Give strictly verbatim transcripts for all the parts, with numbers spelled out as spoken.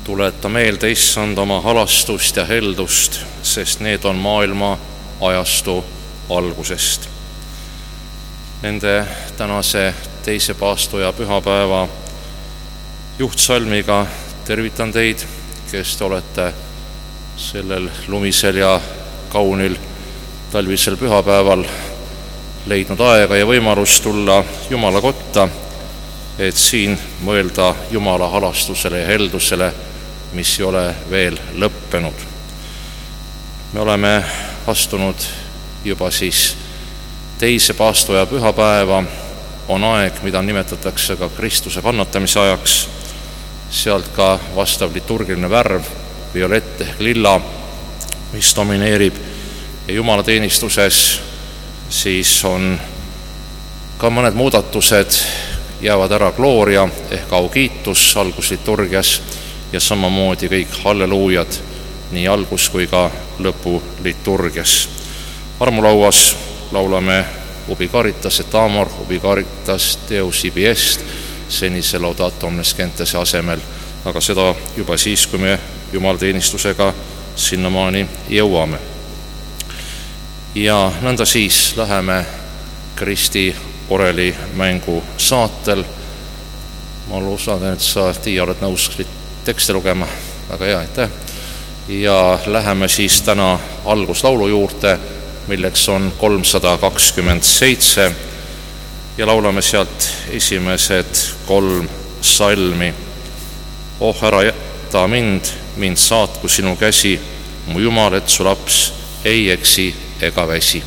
tuleta meelde, issand, oma halastust ja heldust, sest need on maailma ajastu algusest. Nende tänase teise paastoja pühapäeva juhtsalmiga tervitan teid, kes te olete sellel lumisel ja kaunil talvisel pühapäeval leidnud aega ja võimalust tulla Jumala kotta, et siin mõelda Jumala halastusele ja heldusele, mis ei ole veel lõppenud. Me oleme astunud juba siis teise paastoja pühapäeva, on aeg, mida nimetatakse ka Kristuse kannatamise ajaks, sealt ka vastav liturgiline värv, violett ehk lilla, mis domineerib ja jumalateenistuses, siis on ka mõned muudatused, jäävad ära glooria ehk aukiitus algusliturgias ja samamoodi kõik halleluujad nii algus kui ka lõpu liturgias. Armulauas laulame Ubi caritas et amor, ubi caritas Deus ibi est, senise laudato omnes gentese asemel, aga seda juba siis, kui me jumalateenistusega sinnamaani jõuame. Ja nõnda siis läheme Kristi oreli mängu saatel. Ma loodan, et sa, Tiia, oled nõus tekste lugema. Väga hea, aitäh. Ja läheme siis täna alguslaulu juurde, milleks on kolmsada kakskümmend seitse ja laulame sealt esimesed kolm salmi. Oh, ära jäta mind, mind saatku sinu käsi, mu Jumal, et su laps ei eksi ega väsi.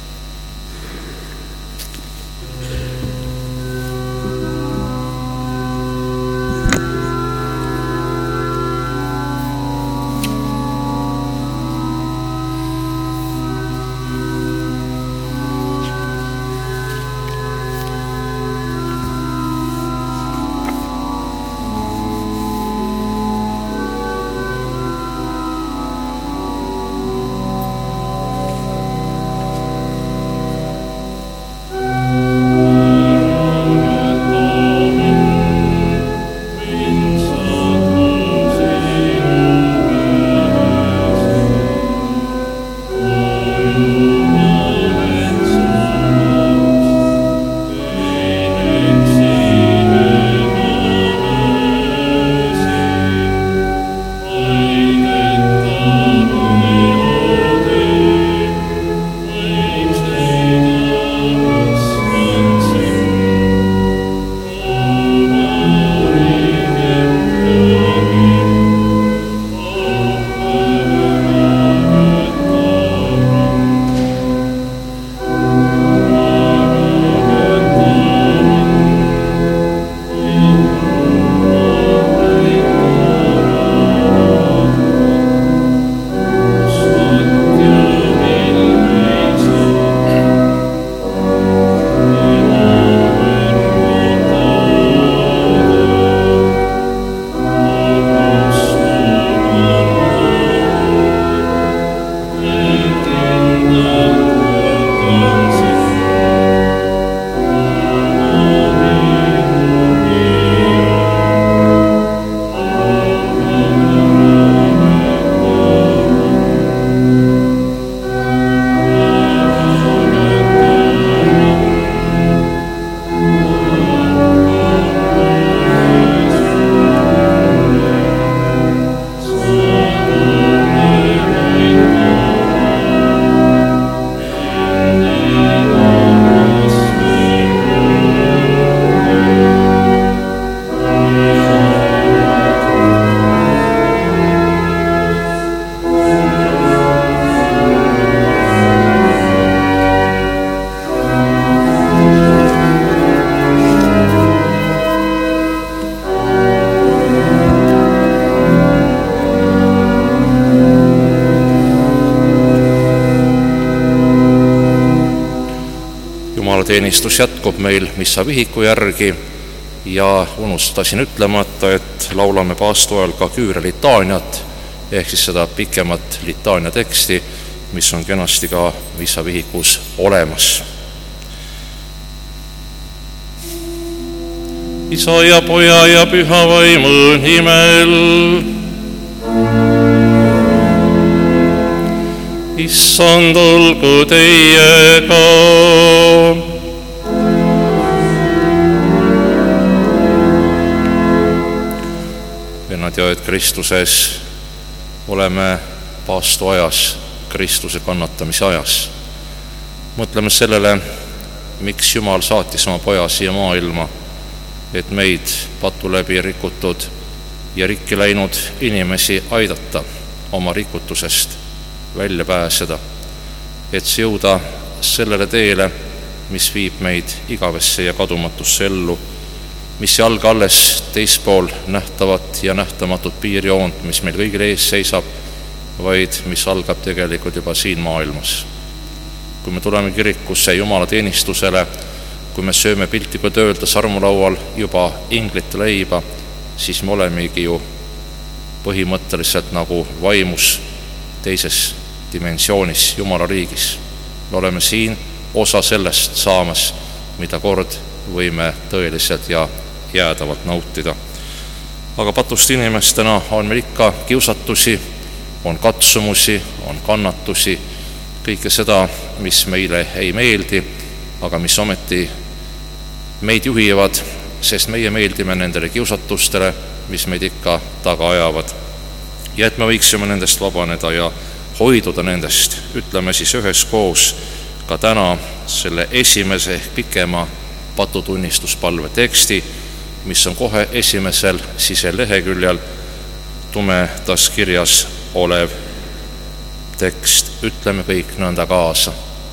Teenistus jätkub meil missa vihiku järgi ja unustasin ütlemata, et laulame paastu ajal ka küüre litaaniat ehk siis seda pikemat litaania teksti, mis on kenasti ka missa vihikus olemas. Isa ja Poja ja Püha Vaimu nimel. issand olgu teiega. Vennad ja õed Kristuses, oleme paastuajas, Kristuse kannatamise ajas. Mõtleme sellele, miks Jumal saatis oma poja siia maailma, et meid patu läbi rikutud ja rikki läinud inimesi aidata oma rikutusest välja pääseda, et jõuda sellele teele, mis viib meid igavesse ja kadumatusse ellu, mis ei alga alles teispool nähtavat ja nähtamatut piirjoont, mis meil kõigil ees seisab, vaid mis algab tegelikult juba siin maailmas. Kui me tuleme kirikusse Jumala teenistusele, kui me sööme piltlikult öelda sarmulaual juba inglite leiba, siis me olemegi ju põhimõtteliselt nagu vaimus teises dimensioonis Jumala riigis. Me oleme siin osa sellest saamas, mida kord võime tõeliselt ja jäädavalt nautida. Aga patust inimestena on meil ikka kiusatusi, on katsumusi, on kannatusi, kõike seda, mis meile ei meeldi, aga mis ometi meid juhivad, sest meie meeldime nendele kiusatustele, mis meid ikka taga ajavad. Ja et me võiksime nendest vabaneda ja hoiduda nendest, ütleme siis üheskoos ka täna selle esimese ehk pikema patutunnistuspalve teksti, mis on kohe esimesel siseleheküljel tumedas kirjas olev tekst. Ütleme kõik nõnda kaasa.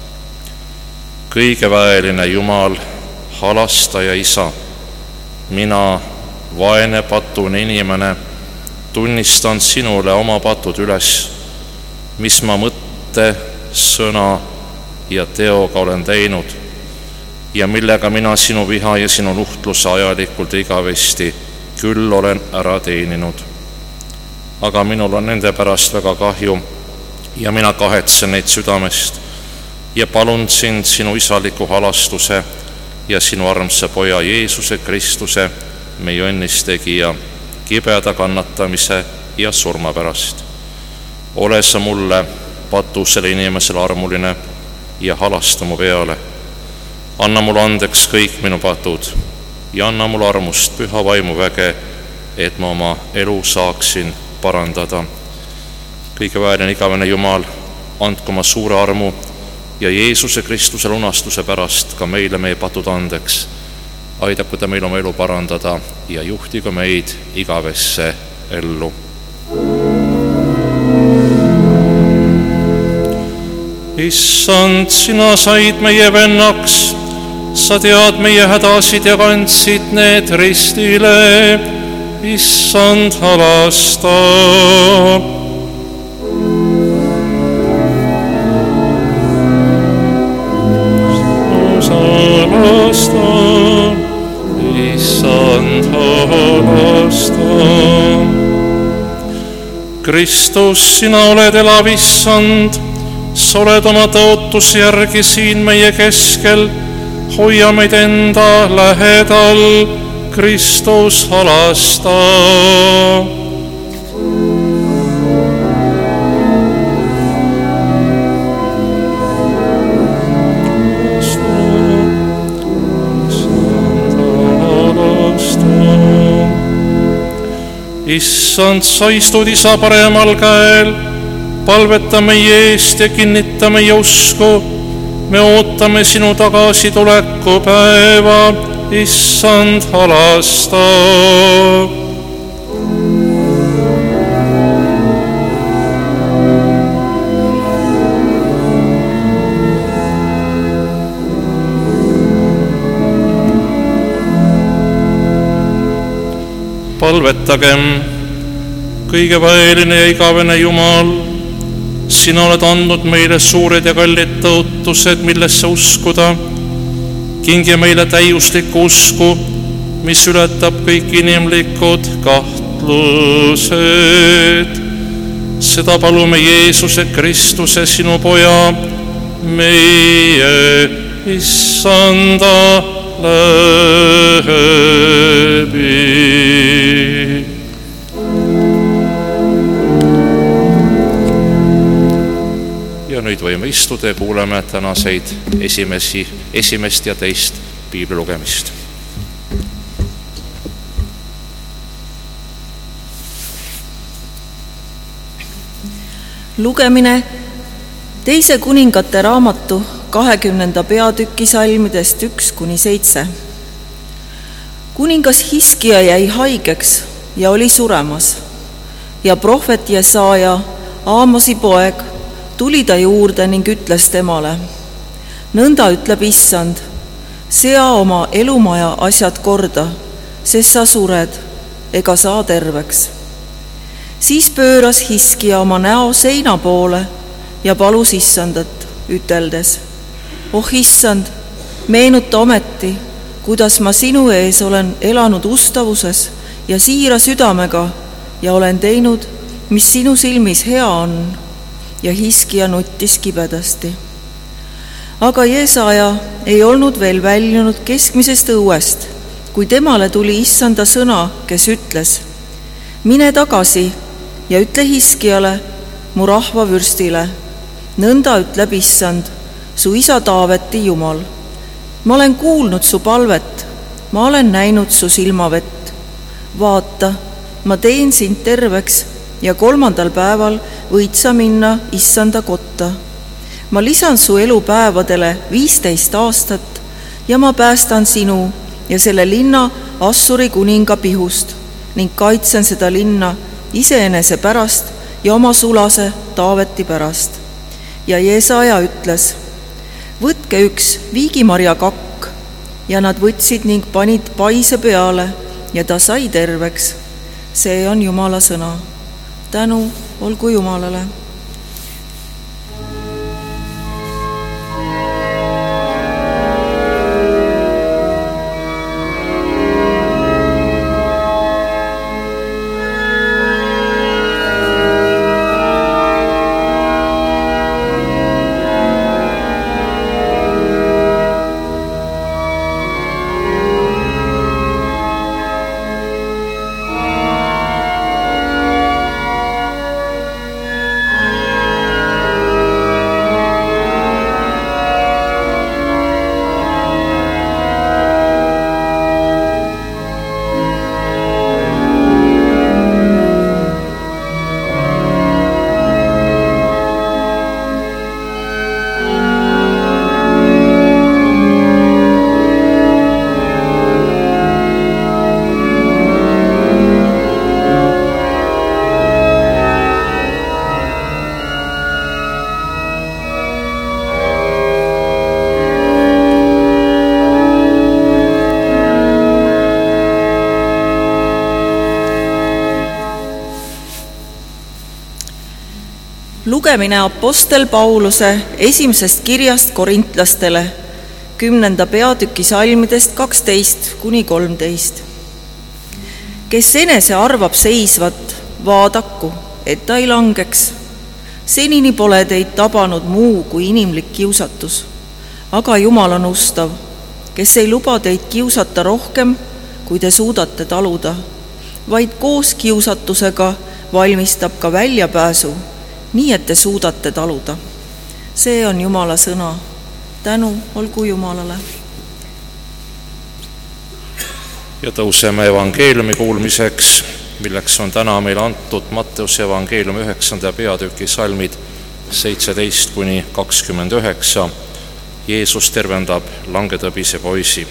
Kõigeväeline Jumal, halastaja Isa, mina, vaene patune inimene, tunnistan sinule oma patud üles, mis ma mõtte, sõna ja teoga olen teinud ja millega mina sinu viha ja sinu nuhtluse ajalikult igavesti küll olen ära teeninud. Aga minul on nende pärast väga kahju ja mina kahetsen neid südamest ja palun sind sinu isaliku halastuse ja sinu armsa poja Jeesuse Kristuse, meie õnnistegija, kibeda kannatamise ja surma pärast. Ole sa mulle, patusele inimesele armuline ja halasta mu peale. Anna mulle andeks kõik minu patud ja anna mulle armust püha vaimu väge, et ma oma elu saaksin parandada. Kõigeväeline igavene Jumal, andku oma suure armu ja Jeesuse Kristuse lunastuse pärast ka meile meie patud andeks. Aidaku ta meil oma elu parandada ja juhtigu meid igavesse ellu. Issand, sina said meie vennaks, sa tead meie hädasid ja kandsid need ristile. Issand, halasta. Halasta. Issand, halasta. Kristus, sina oled elav Issand, sa oled oma tõotuse järgi siin meie keskel, hoia meid enda lähedal, Kristus, halasta. Issand, sa istud Isa paremal käel, palveta meie eest ja kinnita meie usku. Me ootame sinu tagasituleku päeva, Issand, halasta. Palvetagem, kõigeväeline ja igavene Jumal, sina oled andnud meile suured ja kallid tõotused, millesse uskuda. Kingi meile täiuslikku usku, mis ületab kõik inimlikud kahtlused. Seda palume Jeesuse Kristuse, sinu poja, meie Issanda läbi. Ja nüüd võime istuda ja kuuleme tänaseid esimesi, esimest ja teist piibli lugemist. Lugemine teise kuningate raamatu kahekümnenda peatüki salmidest üks kuni seitse. Kuningas Hiskia jäi haigeks ja oli suremas ja prohvet Jesaaja, Aamosi poeg, tuli ta juurde ning ütles temale: nõnda ütleb Issand, sea oma elumaja asjad korda, sest sa sured ega saa terveks. Siis pööras Hiskia oma näo seina poole ja palus Issandat, üteldes: oh Issand, meenuta ometi, kuidas ma sinu ees olen elanud ustavuses ja siira südamega ja olen teinud, mis sinu silmis hea on. Ja Hiskia nuttis kibedasti. Aga Jesaaja ei olnud veel väljunud keskmisest õuest, kui temale tuli Issanda sõna, kes ütles: mine tagasi ja ütle Hiskiale, mu rahva vürstile, nõnda ütleb Issand, su isa Taaveti Jumal. Ma olen kuulnud su palvet, ma olen näinud su silmavett. Vaata, ma teen sind terveks ja kolmandal päeval võid sa minna Issanda kotta. Ma lisan su elupäevadele viisteist aastat ja ma päästan sinu ja selle linna Assuri kuninga pihust ning kaitsen seda linna iseenese pärast ja oma sulase Taaveti pärast. Ja Jesaaja ütles: võtke üks viigimarja kakk, ja nad võtsid ning panid paise peale ja ta sai terveks. See on Jumala sõna. Tänu olgu Jumalale. Lugemine apostel Pauluse esimesest kirjast korintlastele, kümnenda peatüki salmidest kaksteist kuni kolmteist. Kes enese arvab seisvat, vaadaku, et ta ei langeks. Senini pole teid tabanud muu kui inimlik kiusatus, aga Jumal on ustav, kes ei luba teid kiusata rohkem, kui te suudate taluda, vaid koos kiusatusega valmistab ka väljapääsu, nii et te suudate taluda. See on Jumala sõna. Tänu olgu Jumalale. Ja tõuseme evangeeliumi kuulmiseks, milleks on täna meile antud Matteuse evangeeliumi üheksanda peatüki salmid seitseteist kuni kakskümmend üheksa. Jeesus tervendab langetõbise poisi.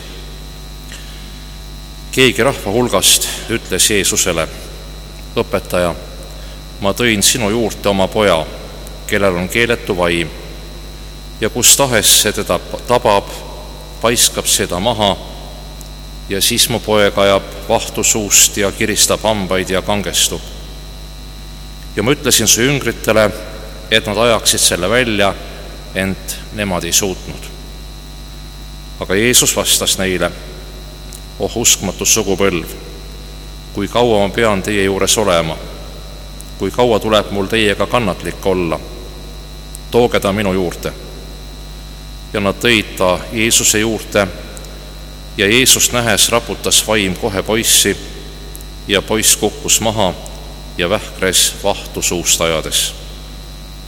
Keegi rahva hulgast ütles Jeesusele: õpetaja, ma tõin sinu juurde oma poja, kellel on keeletu vaim, ja kus tahes see teda tabab, paiskab seda maha, ja siis mu poeg ajab vahtu suust ja kiristab hambaid ja kangestub. Ja ma ütlesin su jüngritele, et nad ajaksid selle välja, ent nemad ei suutnud. Aga Jeesus vastas neile: oh uskmatu sugupõlv, kui kaua ma pean teie juures olema, kui kaua tuleb mul teiega kannatlik olla, tooge ta minu juurde. Ja nad tõid ta Jeesuse juurde, ja Jeesus nähes raputas vaim kohe poissi, ja poiss kukkus maha ja vähkres vahtu suust ajades.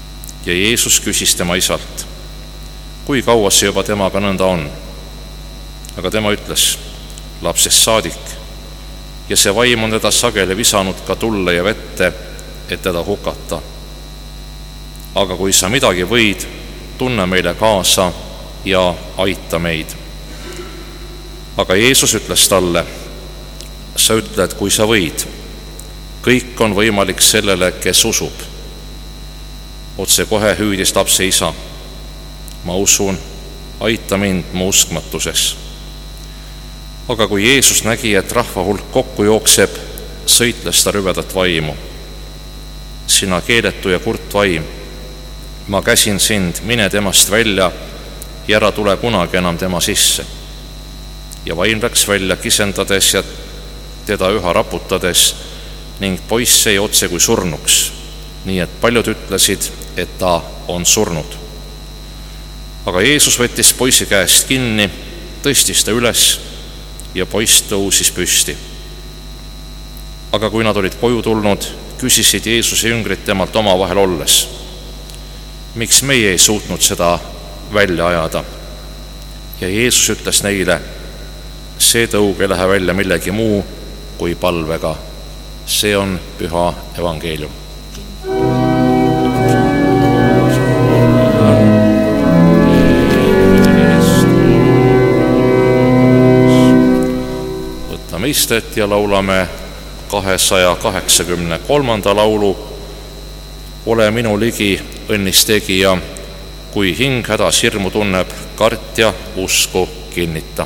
ja Jeesus küsis tema isalt, kui kaua see juba temaga nõnda on. Aga tema ütles, lapsest saadik, ja see vaim on teda sageli visanud ka tulle ja vette, et teda hukata. Aga kui sa midagi võid, tunne meile kaasa ja aita meid. Aga Jeesus ütles talle, sa ütled, kui sa võid. Kõik on võimalik sellele, kes usub. Otse kohe hüüdis lapse isa. Ma usun, aita mind mu uskmatuses. Aga kui Jeesus nägi, et rahva hulk kokku jookseb, sõitles ta rüvedat vaimu. Sina keeletu ja kurt vaim, ma käsin sind, mine temast välja ja ära tule kunagi enam tema sisse. Ja vaim läks välja kisendades ja teda üha raputades ning poiss jäi otse kui surnuks, nii et paljud ütlesid, et ta on surnud. Aga Jeesus võttis poisi käest kinni, tõstis ta üles ja poiss tõusis püsti. Aga kui nad olid koju tulnud, küsisid Jeesuse jüngrid temalt omavahel olles, miks meie ei suutnud seda välja ajada? Ja Jeesus ütles neile, see tõug ei lähe välja millegi muu kui palvega. See on püha evangeelium. Võtame istet ja laulame kahesaja kaheksakümne kolmanda laulu. Ole minu ligi, õnnis tegija, kui hing hädas hirmu tunneb, kartja usku kinnita.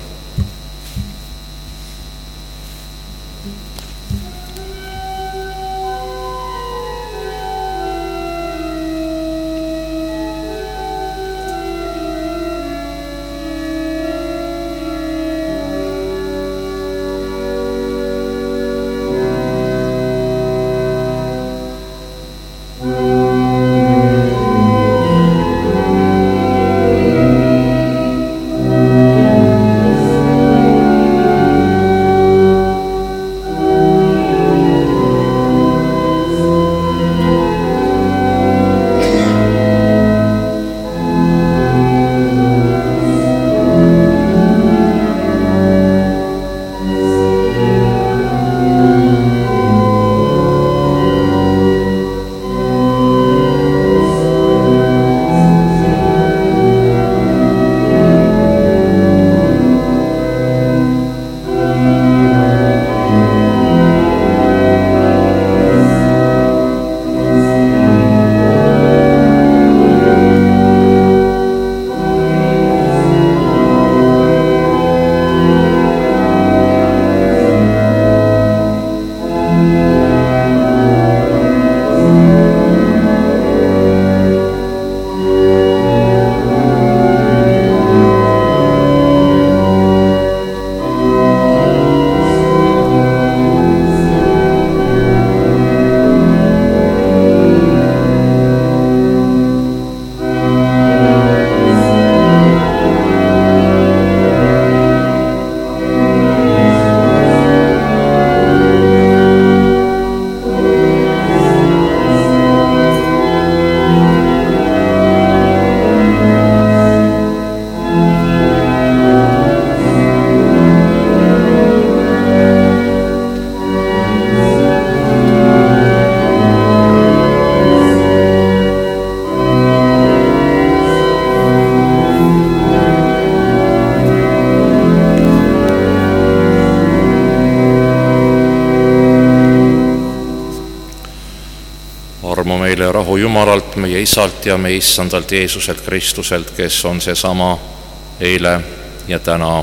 armu meile ja rahu Jumalalt, meie Isalt ja meie Issandalt Jeesuselt Kristuselt, kes on seesama eile ja täna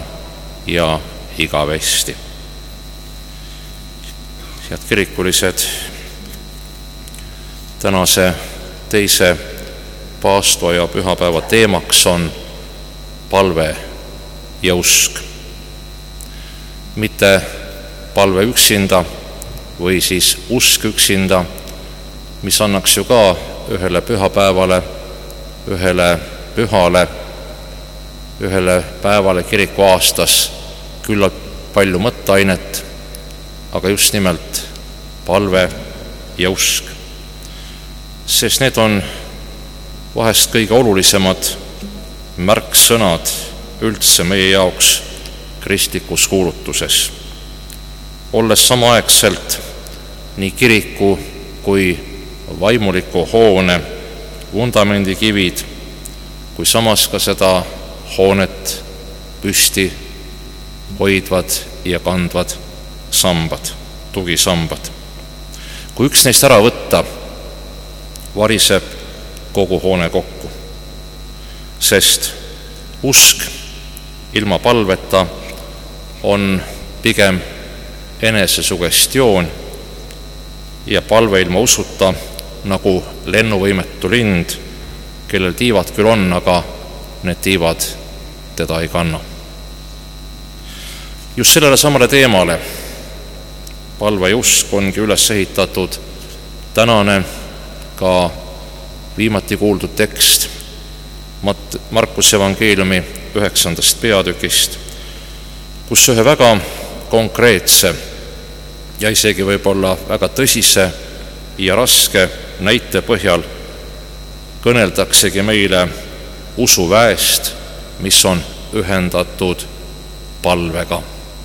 ja igavesti. Head kirikulised, tänase teise paastoaja pühapäeva teemaks on palve ja usk. Mitte palve üksinda või siis usk üksinda, mis annaks ju ka ühele pühapäevale, ühele pühale, ühele päevale kiriku aastas küllalt palju mõtteainet, aga just nimelt palve ja usk. Sest need on vahest kõige olulisemad märksõnad üldse meie jaoks kristlikus kuulutuses. Olles samaaegselt nii kiriku kui vaimuliku hoone vundamendikivid, kui samas ka seda hoonet püsti hoidvad ja kandvad sambad, tugisambad. Kui üks neist ära võtta, variseb kogu hoone kokku, sest usk ilma palveta on pigem enesesugestioon ja palve ilma usuta nagu lennuvõimetu lind, kellel tiivad küll on, aga need tiivad teda ei kanna. Just sellele samale teemale palve ja usk ongi üles ehitatud tänane ka viimati kuuldud tekst Markuse evangeeliumi üheksandast peatükist, kus ühe väga konkreetse ja isegi võib-olla väga tõsise ja raske näite põhjal kõneldaksegi meile usuväest, mis on ühendatud palvega.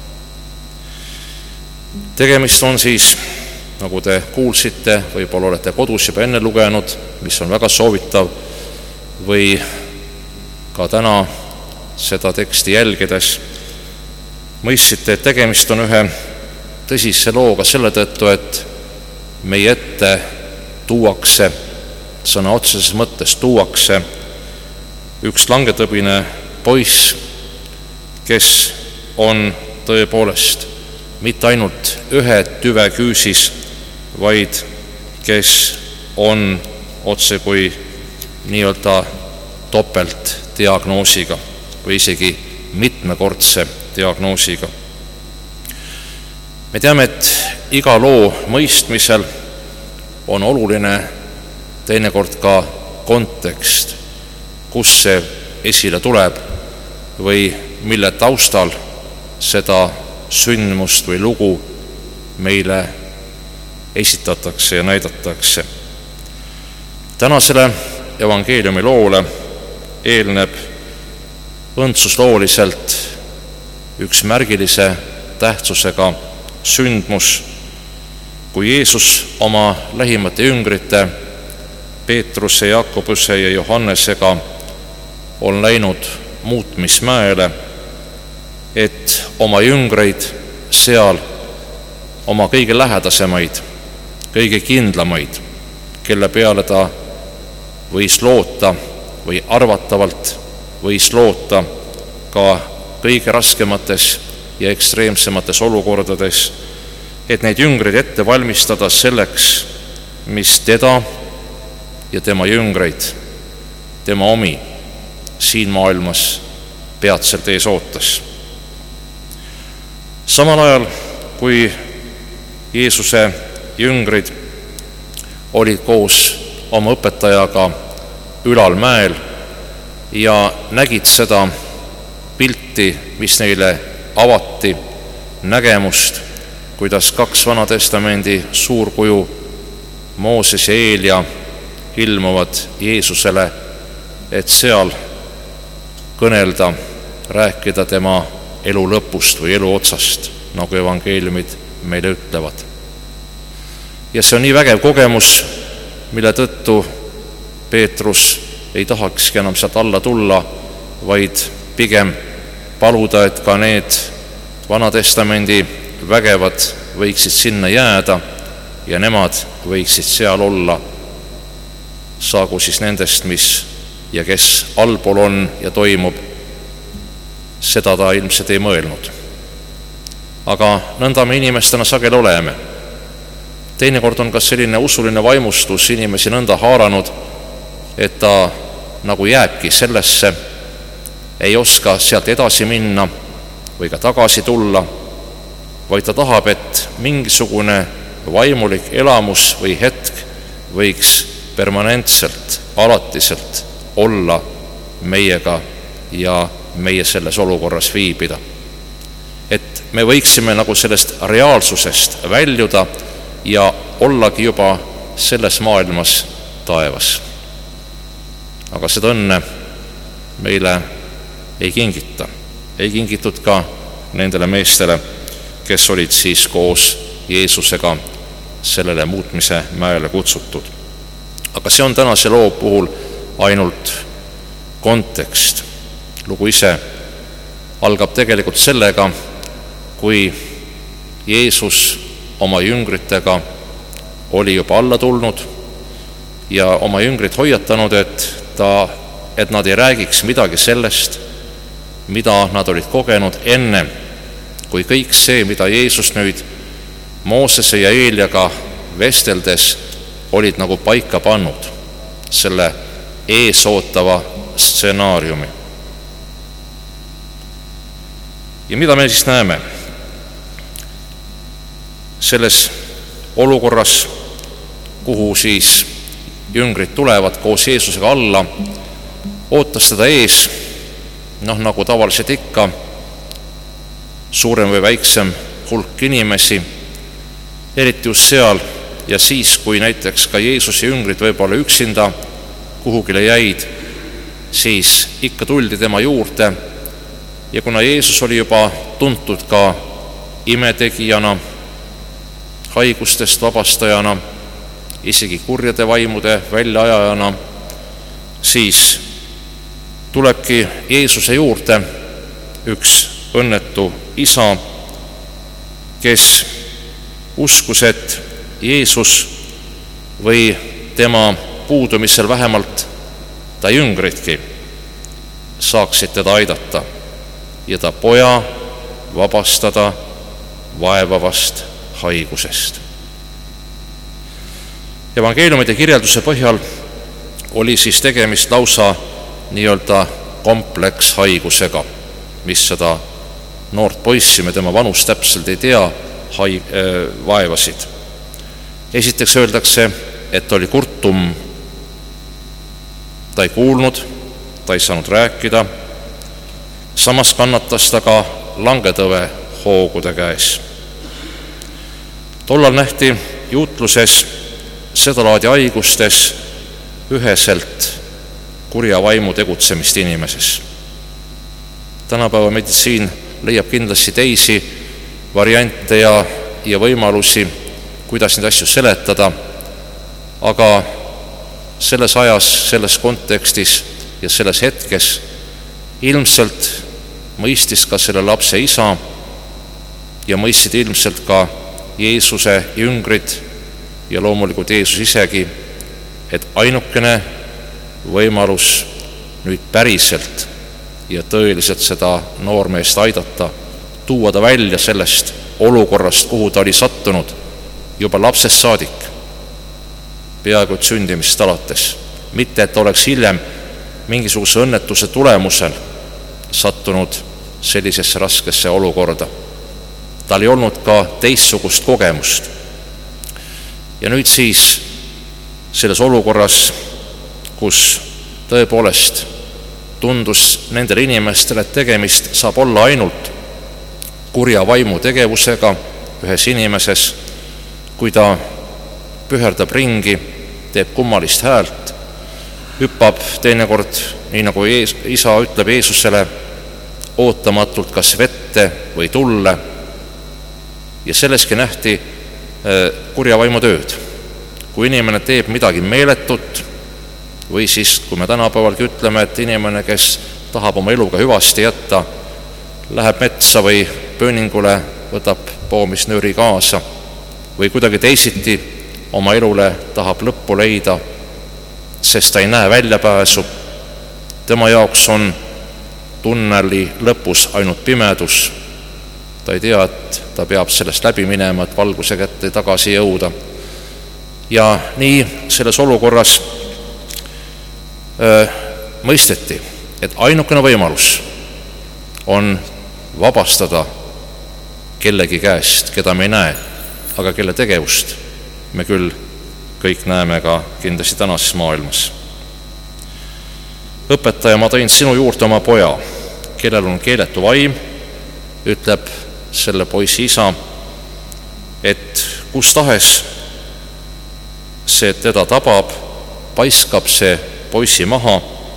Tegemist on siis, nagu te kuulsite, võib-olla olete kodus juba enne lugenud, mis on väga soovitav, või ka täna seda teksti jälgides mõistsite, et tegemist on ühe tõsise looga selle tõttu, et meie ette tuuakse, sõna otseses mõttes tuuakse üks langetõbine poiss, kes on tõepoolest mitte ainult ühe tüve küüsis, vaid kes on otse kui nii-öelda topelt diagnoosiga või isegi mitmekordse diagnoosiga. Me teame, et iga loo mõistmisel on oluline teinekord ka kontekst, kus see esile tuleb või mille taustal seda sündmust või lugu meile esitatakse ja näidatakse. Tänasele evangeeliumi loole eelneb õndsuslooliselt üks märgilise tähtsusega sündmus, kui Jeesus oma lähimate jüngrite Peetruse, Jakobuse ja Johannesega on läinud muutmismäele, et oma jüngreid seal, oma kõige lähedasemaid, kõige kindlamaid, kelle peale ta võis loota või arvatavalt võis loota ka kõige raskemates ja ekstreemsemates olukordades, et neid jüngreid ette valmistada selleks, mis teda ja tema jüngreid, tema omi siin maailmas peatselt ees ootas. Samal ajal, kui Jeesuse jüngrid olid koos oma õpetajaga ülal mäel ja nägid seda pilti, mis neile avati, nägemust, kuidas kaks Vanatestamendi suurkuju Mooses ja Eelia ilmuvad Jeesusele, et seal kõnelda, rääkida tema elu lõpust või elu otsast, nagu evangeeliumid meile ütlevad. Ja see on nii vägev kogemus, mille tõttu Peetrus ei tahakski enam sealt alla tulla, vaid pigem paluda, et ka need Vanatestamendi vägevad võiksid sinna jääda ja nemad võiksid seal olla. Saagu siis nendest, mis ja kes allpool on ja toimub, seda ta ilmselt ei mõelnud. Aga nõnda me inimestena sageli oleme. Teinekord on ka selline usuline vaimustus inimesi nõnda haaranud, et ta nagu jääbki sellesse, ei oska sealt edasi minna või ka tagasi tulla, vaid ta tahab, et mingisugune vaimulik elamus või hetk võiks permanentselt, alatiselt olla meiega ja meie selles olukorras viibida. Et me võiksime nagu sellest reaalsusest väljuda ja ollagi juba selles maailmas taevas. aga seda õnne meile ei kingita. Ei kingitud ka nendele meestele, kes olid siis koos Jeesusega sellele muutmise mäele kutsutud. Aga see on tänase loo puhul ainult kontekst. Lugu ise algab tegelikult sellega, kui Jeesus oma jüngritega oli juba alla tulnud ja oma jüngrit hoiatanud, et, ta, et nad ei räägiks midagi sellest, mida nad olid kogenud enne, kui kõik see, mida Jeesus nüüd Moosese ja Eeliaga vesteldes olid nagu paika pannud, selle eesootava stsenaariumi. Ja mida me siis näeme? Selles olukorras, kuhu siis jüngrid tulevad koos Jeesusega alla, ootas teda ees, noh nagu tavaliselt ikka, suurem või väiksem hulk inimesi, eriti just seal ja siis, kui näiteks ka Jeesuse jüngrid võib-olla üksinda kuhugile jäid, siis ikka tuldi tema juurde ja kuna Jeesus oli juba tuntud ka imetegijana, haigustest vabastajana, isegi kurjade vaimude väljaajajana, siis tulebki Jeesuse juurde üks õnnetu isa, kes uskus, et Jeesus või tema puudumisel vähemalt ta jüngridki saaksid teda aidata ja ta poja vabastada vaevavast haigusest. Evangeeliumide kirjelduse põhjal oli siis tegemist lausa nii-öelda komplekshaigusega, mis seda noort poissi, me tema vanust täpselt ei tea, hai, äh, vaevasid. Esiteks öeldakse, et oli kurtum, ta ei kuulnud, ta ei saanud rääkida, samas kannatas ta ka langetõve hoogude käes. Tollal nähti juutluses sedalaadi haigustes üheselt kurja vaimu tegutsemist inimeses. Tänapäeva meditsiin leiab kindlasti teisi variante ja, ja võimalusi, kuidas neid asju seletada, aga selles ajas, selles kontekstis ja selles hetkes ilmselt mõistis ka selle lapse isa ja mõistsid ilmselt ka Jeesuse jüngrid ja loomulikult Jeesus isegi, et ainukene võimalus nüüd päriselt ja tõeliselt seda noormeest aidata, tuua ta välja sellest olukorrast, kuhu ta oli sattunud juba lapsest saadik, peaaegu et sündimist alates. Mitte, et oleks hiljem mingisuguse õnnetuse tulemusel sattunud sellisesse raskesse olukorda. Tal ei olnud ka teistsugust kogemust. Ja nüüd siis selles olukorras, kus tõepoolest tundus nendele inimestele, et tegemist saab olla ainult kurja vaimu tegevusega ühes inimeses, kui ta püherdab ringi, teeb kummalist häält, hüppab teinekord, nii nagu isa ütleb Jeesusele, ootamatult kas vette või tulle, ja selleski nähti kurja vaimu tööd. Kui inimene teeb midagi meeletut või siis, kui me tänapäevalgi ütleme, et inimene, kes tahab oma eluga hüvasti jätta, läheb metsa või pööningule, võtab poomisnööri kaasa või kuidagi teisiti oma elule tahab lõppu leida, sest ta ei näe väljapääsu. Tema jaoks on tunneli lõpus ainult pimedus. Ta ei tea, et ta peab sellest läbi minema, et valguse kätte tagasi jõuda. Ja nii selles olukorras öö, mõisteti, et ainukene võimalus on vabastada kellegi käest, keda me ei näe, aga kelle tegevust me küll kõik näeme ka kindlasti tänases maailmas. Õpetaja, ma tõin sinu juurde oma poja, kellel on keeletu vaim, ütleb selle poisi isa, et kus tahes see teda tabab, paiskab see poisi maha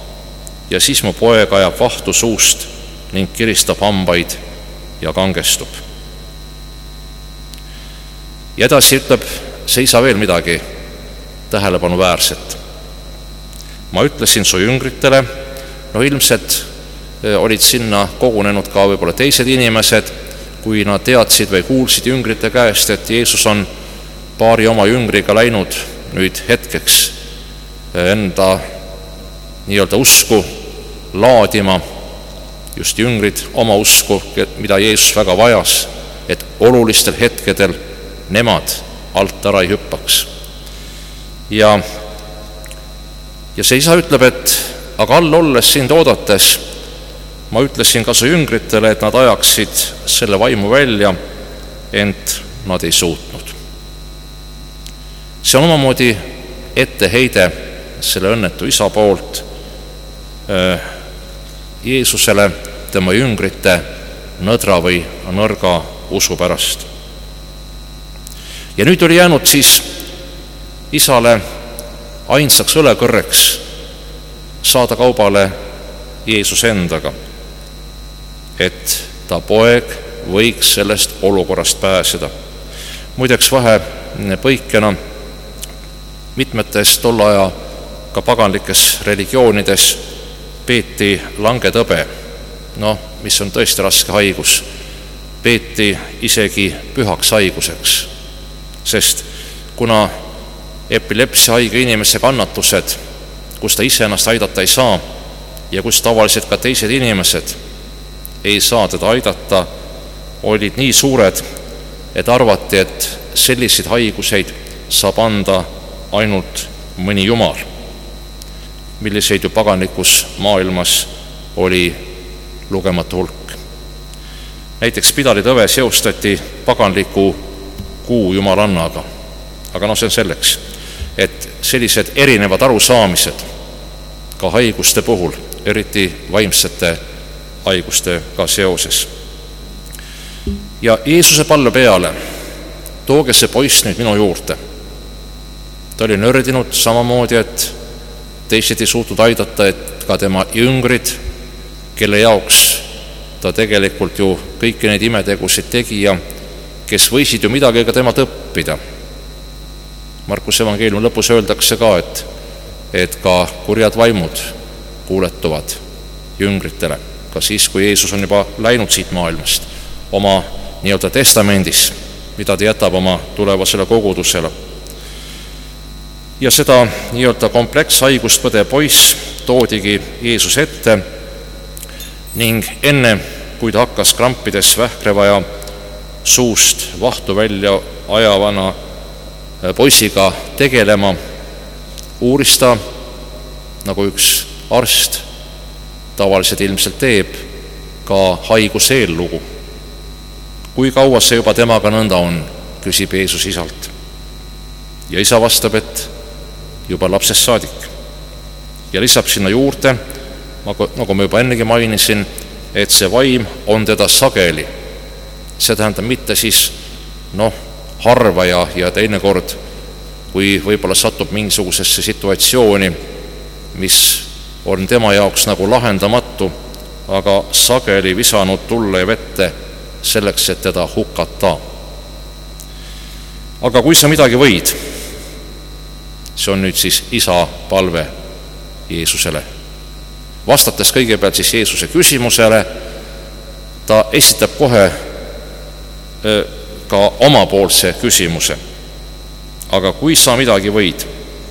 ja siis mu poeg ajab vahtu suust ning kiristab hambaid ja kangestub. Ja edasi ütleb see isa veel midagi tähelepanuväärset. Ma ütlesin su jüngritele, no ilmselt olid sinna kogunenud ka võib-olla teised inimesed, kui nad teadsid või kuulsid jüngrite käest, et Jeesus on paari oma jüngriga läinud nüüd hetkeks enda nii-öelda usku laadima, just jüngrid oma usku, mida Jeesus väga vajas, et olulistel hetkedel nemad alt ära ei hüppaks. Ja, ja see isa ütleb, et aga all olles sind oodates, ma ütlesin ka su jüngritele, et nad ajaksid selle vaimu välja, ent nad ei suutnud. See on omamoodi etteheide selle õnnetu isa poolt Jeesusele tema jüngrite nõdra või nõrga usu pärast. Ja nüüd oli jäänud siis isale ainsaks õlekõrreks saada kaubale Jeesus endaga, et ta poeg võiks sellest olukorrast pääseda. Muideks vahe põikena mitmetes tolle aja ka paganlikes religioonides peeti langetõbe, no, mis on tõesti raske haigus, peeti isegi pühaks haiguseks, sest kuna epilepsia haige inimese kannatused, kus ta ise ennast aidata ei saa ja kus tavaliselt ka teised inimesed ei saa teda aidata, olid nii suured, et arvati, et selliseid haiguseid saab anda ainult mõni jumal, milliseid ju paganlikus maailmas oli lugematu hulk. Näiteks pidalitõve seostati paganliku kuu jumalannaga, aga no see on selleks, et sellised erinevad arusaamised ka haiguste puhul, eriti vaimsete haigustega seoses. Ja Jeesuse palve peale, tooge see poiss nüüd minu juurde. Ta oli nördinud samamoodi, et teised ei suutnud aidata, et ka tema jüngrid, kelle jaoks ta tegelikult ju kõiki neid imetegusid tegi ja kes võisid ju midagi ka temalt õppida. Markuse evangeeliumi lõpus öeldakse ka, et, et ka kurjad vaimud kuuletuvad jüngritele, ka siis, kui Jeesus on juba läinud siit maailmast oma nii-öelda testamendis, mida ta jätab oma tulevasele kogudusele. Ja seda nii-öelda komplekshaigust põde poiss toodigi Jeesus ette ning enne, kui ta hakkas krampides vähkreva ja suust vahtu välja ajavana poisiga tegelema, uuris ta, nagu üks arst tavaliselt ilmselt teeb, ka haiguse eellugu. Kui kaua see juba temaga nõnda on, küsib Jeesus isalt. Ja isa vastab, et juba lapsest saadik. Ja lisab sinna juurde, nagu ma juba ennegi mainisin, et see vaim on teda sageli. See tähendab mitte siis noh, harva ja, ja teinekord, kui võib-olla satub mingisugusesse situatsiooni, mis on tema jaoks nagu lahendamatu, aga sageli visanud tulla ja vette selleks, et teda hukata. Aga kui sa midagi võid, see on nüüd siis isa palve Jeesusele. Vastates kõigepealt siis Jeesuse küsimusele, ta esitab kohe ka omapoolse küsimuse. Aga kui sa midagi võid,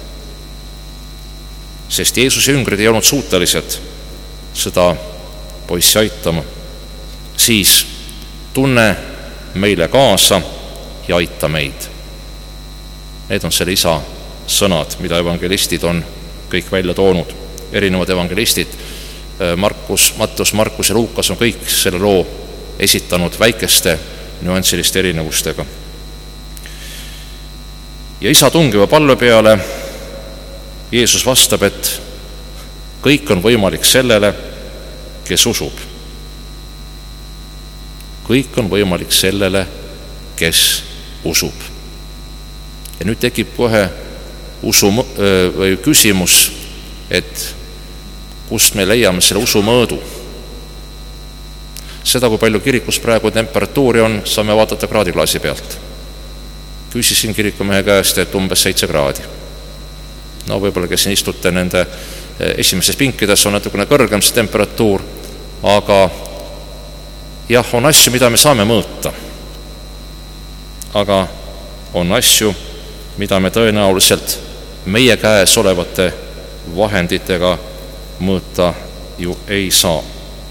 sest Jeesuse jüngrid ei olnud suutelised seda poissi aitama, siis tunne meile kaasa ja aita meid. Need on selle isa sõnad, mida evangelistid on kõik välja toonud. Erinevad evangelistid, Markus, Mattus, Markus ja Luukas on kõik selle loo esitanud väikeste nüanssiliste erinevustega. Ja isa tungiva palve peale Jeesus vastab, et kõik on võimalik sellele, kes usub. Kõik on võimalik sellele, kes usub. Ja nüüd tekib kohe usu või küsimus, et kust me leiame selle usu mõõdu. Seda, kui palju kirikus praegu temperatuuri on, saame vaadata kraadiklaasi pealt. Küsisin kirikumehe käest, et umbes seitse kraadi. No võib-olla, kes siin istute nende esimeses pinkides, on natukene kõrgem see temperatuur, aga jah, on asju, mida me saame mõõta. Aga on asju, mida me tõenäoliselt meie käes olevate vahenditega mõõta ju ei saa.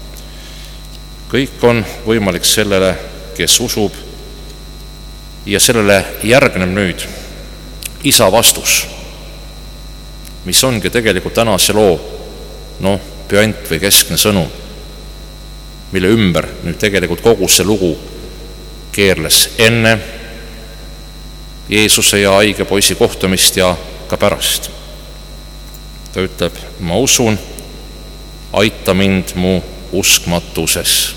Kõik on võimalik sellele, kes usub, ja sellele järgneb nüüd isa vastus, mis ongi tegelikult tänase loo noh, püant või keskne sõnum, mille ümber nüüd tegelikult kogu see lugu keerles enne Jeesuse ja haige poisi kohtumist ja ka pärast. Ta ütleb, ma usun, aita mind mu uskmatuses.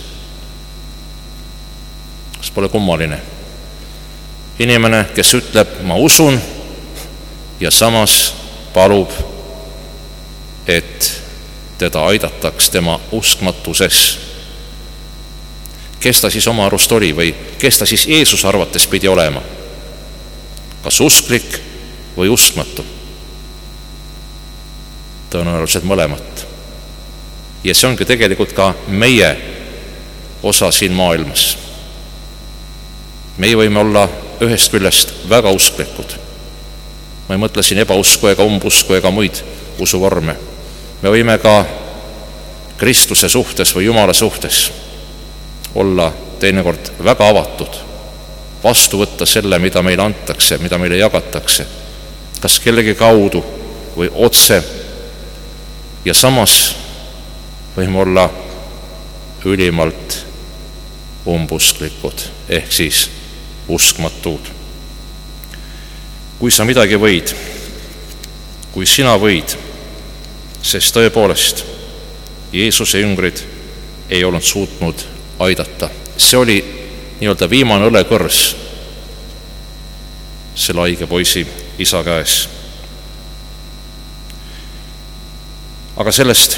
Kas pole kummaline? Inimene, kes ütleb, ma usun, ja samas palub, et teda aidataks tema uskmatuses. Kes ta siis oma arust oli või kes ta siis Jeesuse arvates pidi olema? Kas usklik või uskmatu? Tõenäoliselt mõlemat. Ja see ongi tegelikult ka meie osa siin maailmas. Meie võime olla ühest küljest väga usklikud. Ma ei mõtle siin ebausku ega umbusku ega muid usuvorme. Me võime ka Kristuse suhtes või Jumala suhtes olla teinekord väga avatud, vastu võtta selle, mida meile antakse, mida meile jagatakse, kas kellegi kaudu või otse, ja samas võime olla ülimalt umbusklikud, ehk siis uskmatud. Kui sa midagi võid, kui sina võid, sest tõepoolest Jeesuse jüngrid ei olnud suutnud aidata. See oli nii-öelda viimane õlekõrs selle haige poisi isa käes. Aga sellest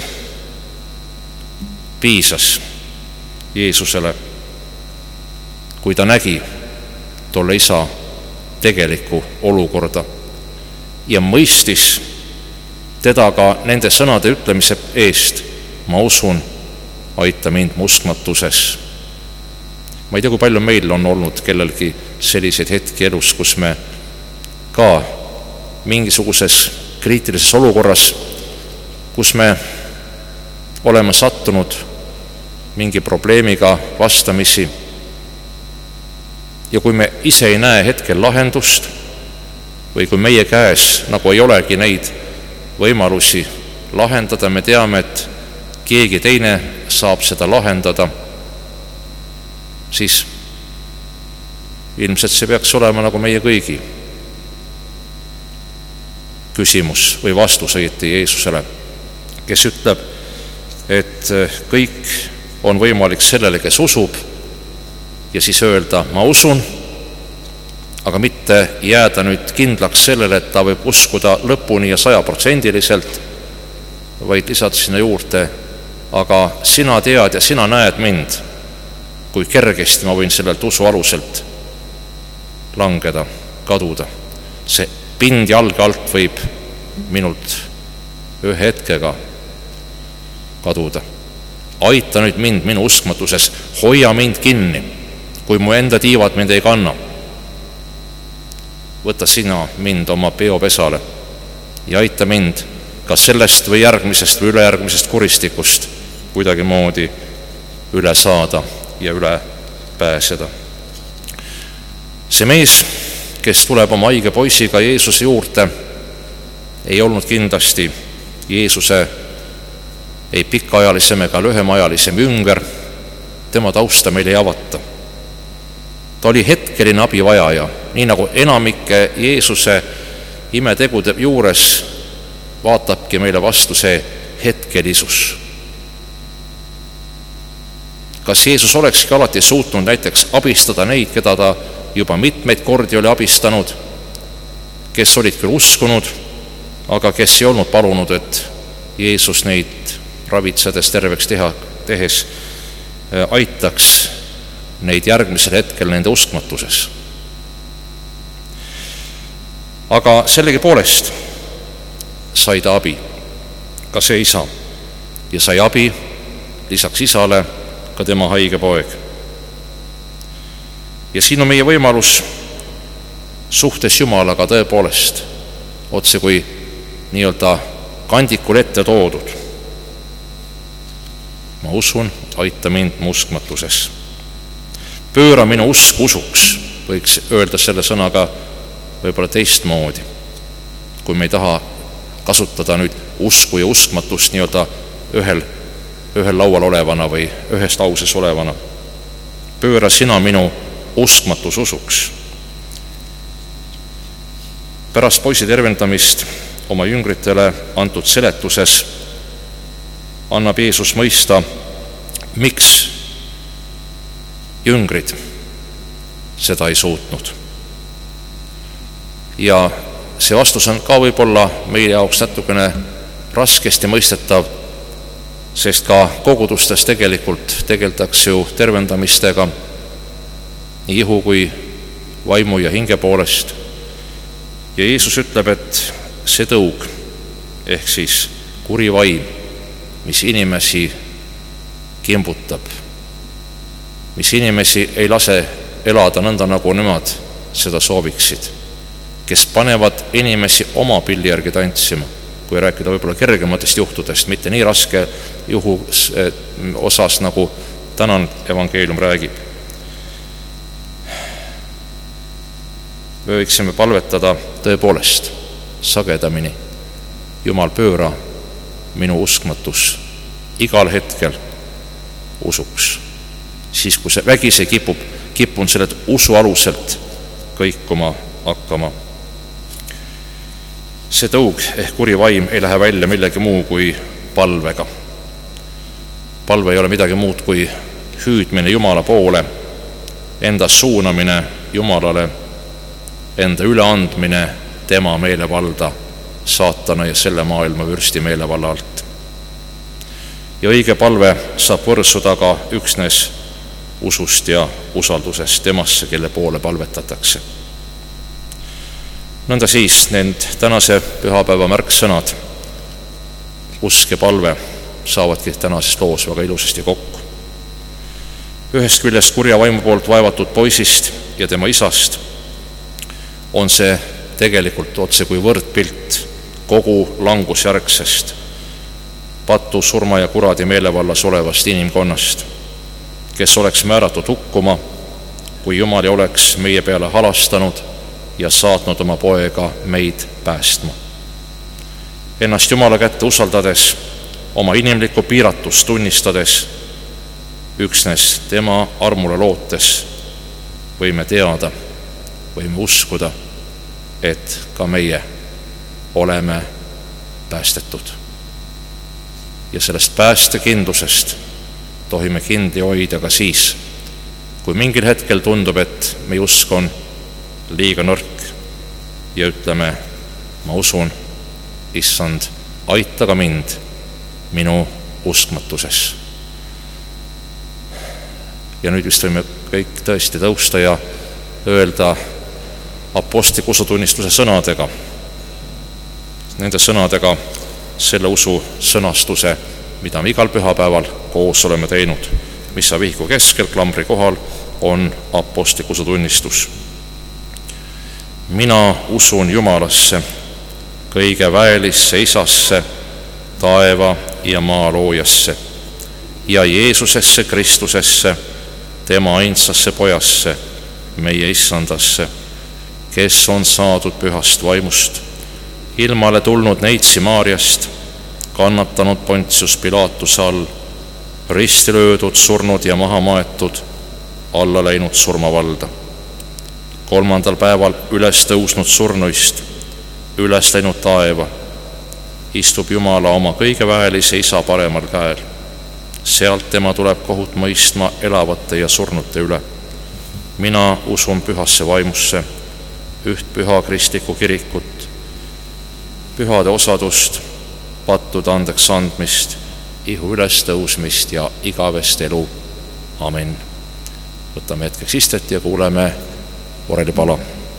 piisas Jeesusele, kui ta nägi tolle isa tegelikku olukorda ja mõistis teda ka nende sõnade ütlemise eest, ma usun, aita mind mu uskmatuses. Ma ei tea, kui palju meil on olnud kellelgi selliseid hetki elus, kus me ka mingisuguses kriitilises olukorras, kus me oleme sattunud mingi probleemiga vastamisi ja kui me ise ei näe hetkel lahendust või kui meie käes nagu ei olegi neid võimalusi lahendada, me teame, et keegi teine saab seda lahendada, siis ilmselt see peaks olema nagu meie kõigi küsimus või vastus õieti Jeesusele, kes ütleb, et kõik on võimalik sellele, kes usub, ja siis öelda, ma usun, aga mitte jääda nüüd kindlaks sellele, et ta võib uskuda lõpuni ja sajaprotsendiliselt, vaid lisada sinna juurde, aga sina tead ja sina näed mind, kui kergesti ma võin sellelt usu aluselt langeda, kaduda. See pind jalge alt võib minult ühe hetkega kaduda. Aita nüüd mind minu uskmatuses, hoia mind kinni, kui mu enda tiivad mind ei kanna. Võta sina mind oma peopesale ja aita mind kas sellest või järgmisest või ülejärgmisest kuristikust kuidagi moodi üle saada ja üle pääseda. See mees, kes tuleb oma haige poisiga Jeesuse juurde, ei olnud kindlasti Jeesuse ei pikaajalisem ega lühemaajalisem jünger, tema tausta meil ei avata. Ta oli hetkeline abivajaja, nii nagu enamike Jeesuse imetegude juures vaatabki meile vastu see hetkelisus. Kas Jeesus olekski alati suutnud näiteks abistada neid, keda ta juba mitmeid kordi oli abistanud, kes olid küll uskunud, aga kes ei olnud palunud, et Jeesus neid ravitsedes, terveks teha, tehes aitaks neid järgmisel hetkel nende uskmatuses. Aga sellegipoolest sai ta abi, ka see isa, ja sai abi lisaks isale ka tema haige poeg. Ja siin on meie võimalus suhtes Jumalaga tõepoolest otse kui nii-öelda kandikul ette toodud. Ma usun, aita mind mu uskmatuses. Pööra minu usk usuks, võiks öelda selle sõnaga võib-olla teistmoodi, kui me ei taha kasutada nüüd usku ja uskmatust nii-öelda ühel, ühel laual olevana või ühes lauses olevana. Pööra sina minu uskmatus usuks. Pärast poisi tervendamist oma jüngritele antud seletuses annab Jeesus mõista, miks jüngrid seda ei suutnud. Ja see vastus on ka võib-olla meie jaoks natukene raskesti mõistetav, sest ka kogudustes tegelikult tegeldakse ju tervendamistega nii ihu kui vaimu ja hinge poolest. Ja Jeesus ütleb, et see tõug ehk siis kuri vaim, mis inimesi kimbutab, mis inimesi ei lase elada nõnda, nagu nemad seda sooviksid, kes panevad inimesi oma pilli järgi tantsima, kui rääkida võib-olla kergematest juhtudest, mitte nii raske juhu osas, nagu tänan evangeelium räägib. Me võiksime palvetada tõepoolest sagedamini. Jumal, pööra minu uskmatus igal hetkel usuks. Siis, kui see vägisi kipub, kipun selle usu aluselt kõikuma hakkama. See tõug ehk kuri vaim ei lähe välja millegi muu kui palvega. Palve ei ole midagi muud kui hüüdmine Jumala poole, enda suunamine Jumalale, enda üleandmine tema meelevalda saatana ja selle maailma vürsti meelevalla alt. Ja õige palve saab võrsuda ka üksnes usust ja usaldusest temasse, kelle poole palvetatakse. Nõnda siis need tänase pühapäeva märksõnad, usk ja palve, saavadki tänases loos väga ilusasti kokku. Ühest küljest kurja vaimu poolt vaevatud poisist ja tema isast on see tegelikult otse kui võrdpilt kogu langusjärgsest, patu, surma ja kuradi meelevallas olevast inimkonnast, kes oleks määratud hukkuma, kui Jumal ei oleks meie peale halastanud ja saatnud oma poega meid päästma. Ennast Jumala kätte usaldades, oma inimlikku piiratust tunnistades, üksnes tema armule lootes võime teada, võime uskuda, et ka meie oleme päästetud. Ja sellest päästekindlusest tohime kinni hoida ka siis, kui mingil hetkel tundub, et meie usk on liiga nõrk ja ütleme, ma usun, issand, aita ka mind minu uskmatuses. Ja nüüd vist võime kõik tõesti tõusta ja öelda apostliku usutunnistuse sõnadega, nende sõnadega selle usu sõnastuse, mida me igal pühapäeval koos oleme teinud, mis sa vihiku keskel klambri kohal on apostliku usutunnistus. Mina usun Jumalasse, kõige väelisse isasse, taeva ja maa loojasse ja Jeesusesse Kristusesse, tema ainsasse pojasse, meie issandasse, kes on saadud pühast vaimust, ilmale tulnud neitsi Maarjast, kannatanud Pontius Pilatuse all, risti löödud, surnud ja maha maetud, alla läinud surmavalda. Kolmandal päeval üles tõusnud surnuist, üles läinud taeva, istub Jumala oma kõige väelise isa paremal käel. Sealt tema tuleb kohut mõistma elavate ja surnute üle. Mina usun pühasse vaimusse, üht püha kristlikku kirikut, pühade osadust, pattude andeks andmist ihu ülestõusmist ja igavest elu. Amen. Võtame hetkeks istet ja kuuleme orelipala.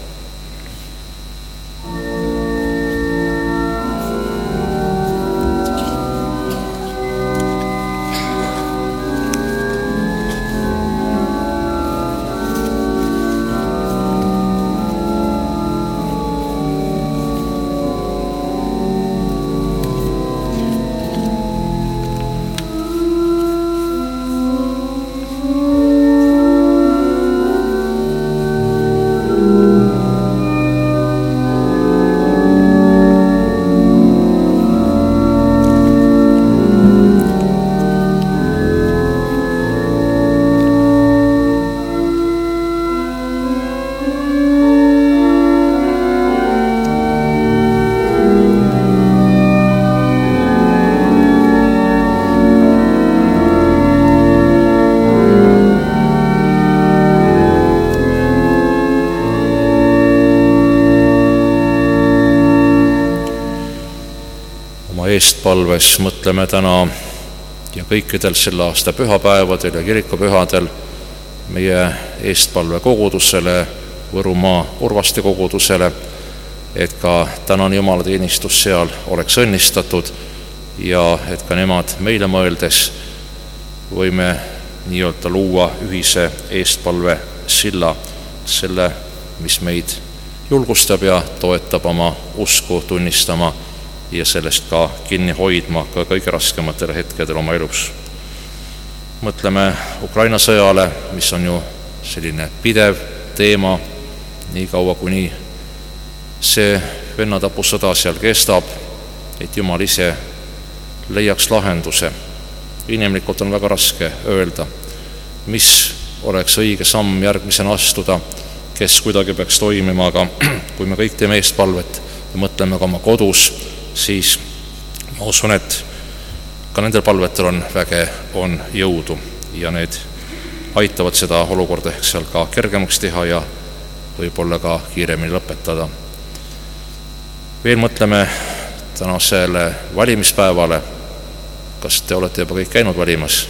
Eestpalves mõtleme täna ja kõikidel selle aasta pühapäevadel ja kirikupühadel meie eestpalve kogudusele, Võrumaa Urvaste kogudusele, et ka tänane jumalateenistus seal oleks õnnistatud ja et ka nemad meile mõeldes võime nii-öelda luua ühise eestpalve silla, selle, mis meid julgustab ja toetab oma usku tunnistama ja sellest ka kinni hoidma ka kõige raskematel hetkedel oma elus. Mõtleme Ukraina sõjale, mis on ju selline pidev teema, nii kaua kuni see vennatapusõda seal kestab, et Jumal ise leiaks lahenduse. Inimlikult on väga raske öelda, mis oleks õige samm järgmisena astuda, kes kuidagi peaks toimima, aga kui me kõik teeme eestpalvet ja mõtleme ka oma kodus, siis ma usun, et ka nendel palvetel on väge, on jõudu ja need aitavad seda olukorda ehk seal ka kergemaks teha ja võib-olla ka kiiremini lõpetada. Veel mõtleme tänasele valimispäevale. Kas te olete juba kõik käinud valimas?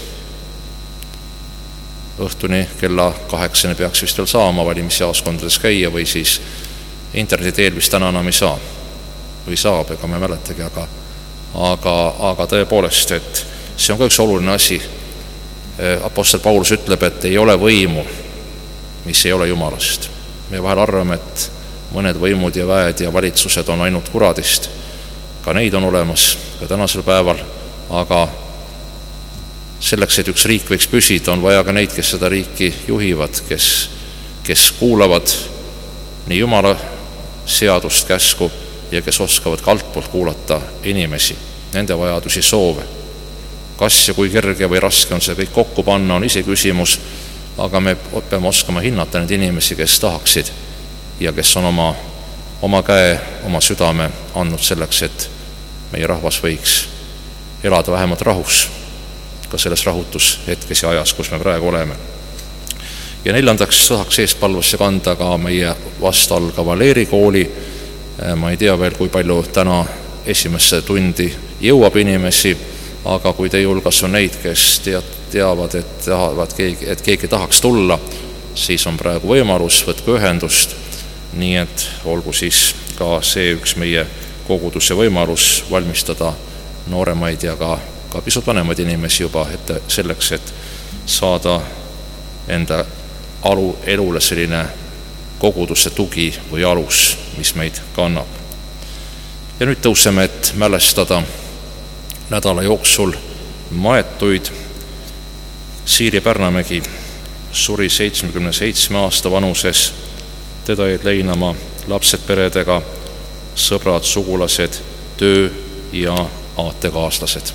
Õhtuni kella kaheksani peaks vist veel saama valimisjaoskondades käia või siis interneti teel vist täna enam ei saa. või saab, ega me mäletagi, aga, aga, aga tõepoolest, et see on ka üks oluline asi. Apostel Paulus ütleb, et ei ole võimu, mis ei ole Jumalast. Me vahel arvame, et mõned võimud ja väed ja valitsused on ainult kuradist. Ka neid on olemas ka tänasel päeval, aga selleks, et üks riik võiks püsida, on vaja ka neid, kes seda riiki juhivad, kes, kes kuulavad nii Jumala seadust, käsku ja kes oskavad ka altpoolt kuulata inimesi, nende vajadusi, soove. Kas ja kui kerge või raske on see kõik kokku panna, on ise küsimus, aga me peame oskama hinnata neid inimesi, kes tahaksid ja kes on oma, oma käe, oma südame andnud selleks, et meie rahvas võiks elada vähemalt rahus, ka selles rahutushetkes ja ajas, kus me praegu oleme. Ja neljandaks tahaks eestpalvasse kanda ka meie vastalgava leerikooli. Ma ei tea veel, kui palju täna esimesse tundi jõuab inimesi, aga kui teie hulgas on neid, kes teavad, et, tahavad, et keegi tahaks tulla, siis on praegu võimalus, võtke ühendust, nii et olgu siis ka see üks meie koguduse võimalus valmistada nooremaid ja ka, ka pisut vanemaid inimesi juba ette selleks, et saada enda alu, elule selline koguduse tugi või alus, mis meid kannab. Ja nüüd tõuseme, et mälestada nädala jooksul maetuid. Siiri Pärnamägi suri seitsmekümne seitsme aasta vanuses, teda jäid leinama lapsed peredega, sõbrad, sugulased, töö ja aatekaaslased.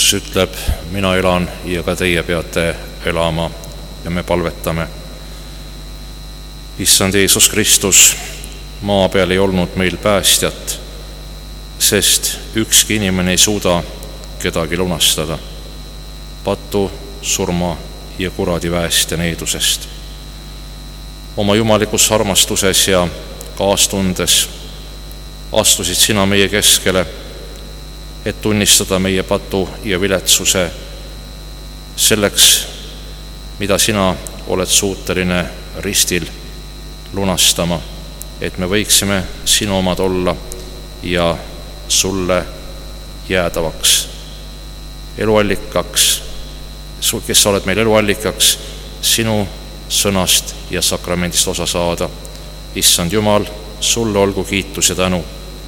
Kristus ütleb, mina elan ja ka teie peate elama ja me palvetame. Issand Jeesus Kristus, maa peal ei olnud meil päästjat, sest ükski inimene ei suuda kedagi lunastada patu, surma ja kuradi väest ja needusest. Oma jumalikus armastuses ja kaastundes astusid sina meie keskele, et tunnistada meie patu ja viletsuse selleks, mida sina oled suuteline ristil lunastama, et me võiksime sinu omad olla ja sulle jäädavaks, eluallikaks, kes sa oled meil eluallikaks, sinu sõnast ja sakramendist osa saada. Issand Jumal, sulle olgu kiitus ja tänu.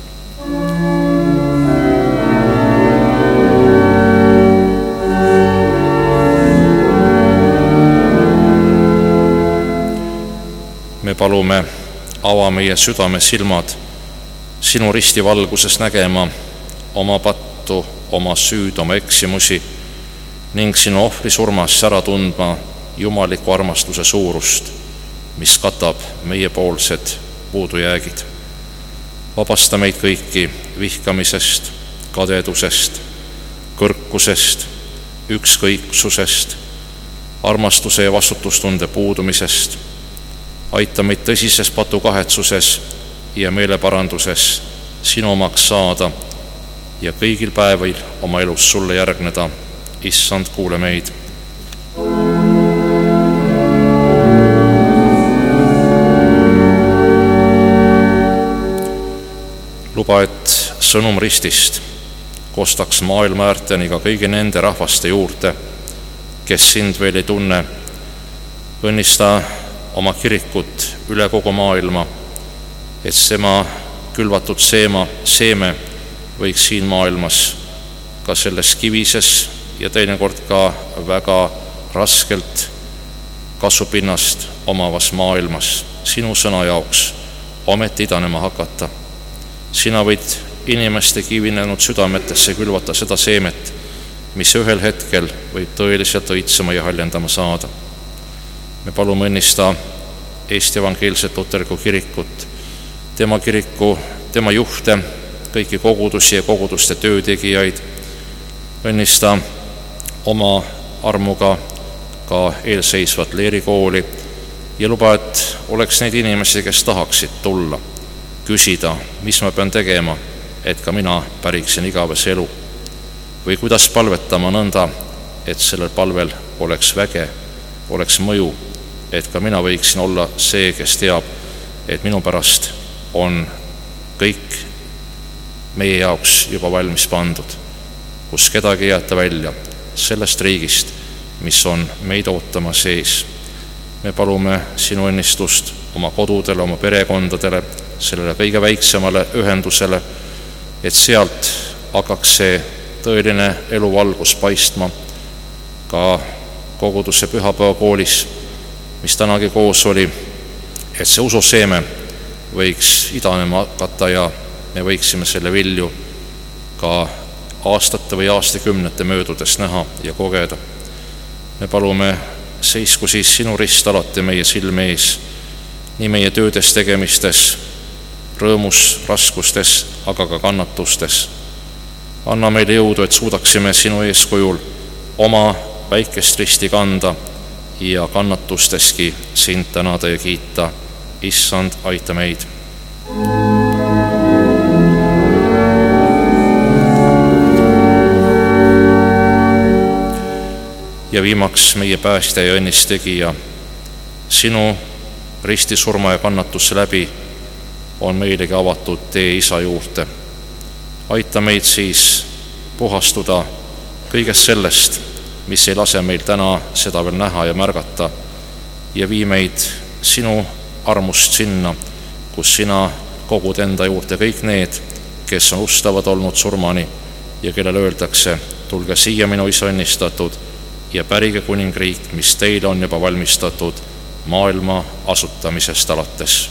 Me palume, ava meie südame silmad sinu risti valguses nägema oma pattu, oma süüd, oma eksimusi ning sinu ohvri surmas ära tundma jumaliku armastuse suurust, mis katab meiepoolsed puudujäägid. Vabasta meid kõiki vihkamisest, kadedusest, kõrkusest, ükskõiksusest, armastuse ja vastutustunde puudumisest. Aita meid tõsises patukahetsuses ja meeleparanduses sinu omaks saada ja kõigil päevil oma elus sulle järgneda. Issand, kuule meid. Luba, et sõnum ristist kostaks maailma äärteni ka kõigi nende rahvaste juurde, kes sind veel ei tunne. Õnnista oma kirikut üle kogu maailma, et sema külvatud seema, seeme võiks siin maailmas ka selles kivises ja teinekord ka väga raskelt kasvupinnast omavas maailmas sinu sõna jaoks ometi idanema hakata. Sina võid inimeste kivinenud südametesse külvata seda seemet, mis ühel hetkel võib tõeliselt õitsema ja haljendama saada. Me palume õnnista Eesti evangeelset luterlikku kirikut, tema kiriku, tema juhte, kõiki kogudusi ja koguduste töötegijaid. Õnnista oma armuga ka eelseisvat leerikooli ja luba, et oleks neid inimesi, kes tahaksid tulla, küsida, mis ma pean tegema, et ka mina päriksin igavese elu. Või kuidas palvetama nõnda, et sellel palvel oleks väge, oleks mõju, et ka mina võiksin olla see, kes teab, et minu pärast on kõik meie jaoks juba valmis pandud, kus kedagi ei jäeta välja sellest riigist, mis on meid ootama sees. Me palume sinu õnnistust oma kodudele, oma perekondadele, sellele kõige väiksemale ühendusele, et sealt hakkaks see tõeline eluvalgus paistma ka koguduse pühapäevakoolis, mis tänagi koos oli, et see ususeeme võiks idanema hakata ja me võiksime selle vilju ka aastate või aastakümnete möödudes näha ja kogeda. Me palume, seisku siis sinu rist alati meie silme ees, nii meie töödes, tegemistes, rõõmus, raskustes, aga ka kannatustes. Anna meile jõudu, et suudaksime sinu eeskujul oma väikest risti kanda ja kannatusteski sind tänada ja kiita. Issand, aita meid. Ja viimaks meie päästja ja õnnistegija, sinu ristisurma ja kannatusse läbi on meilegi avatud tee Isa juurde. Aita meid siis puhastuda kõigest sellest, mis ei lase meil täna seda veel näha ja märgata, ja vii meid sinu armust sinna, kus sina kogud enda juurde kõik need, kes on ustavad olnud surmani ja kellele öeldakse, tulge siia, minu Isa õnnistatud, ja pärige kuningriik, mis teile on juba valmistatud maailma asutamisest alates.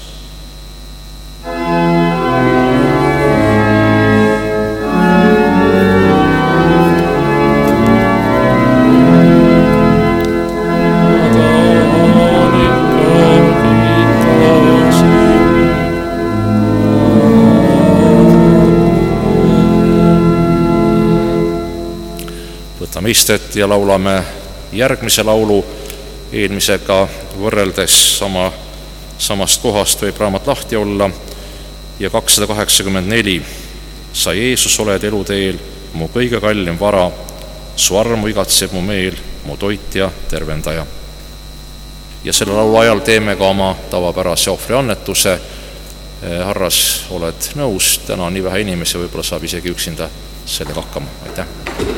mõistet ja laulame järgmise laulu. Eelmisega võrreldes sama, samast kohast võib raamat lahti olla ja kakssada kaheksakümmend neli. Sa, Jeesus, oled eluteel, mu kõige kallim vara, su armu igatseb mu meel, mu toitja, tervendaja. Ja selle laulu ajal teeme ka oma tavapärase ohvriannetuse. Harras, oled nõus, täna on nii vähe inimesi, võib-olla saab isegi üksinda sellega hakkama. Aitäh!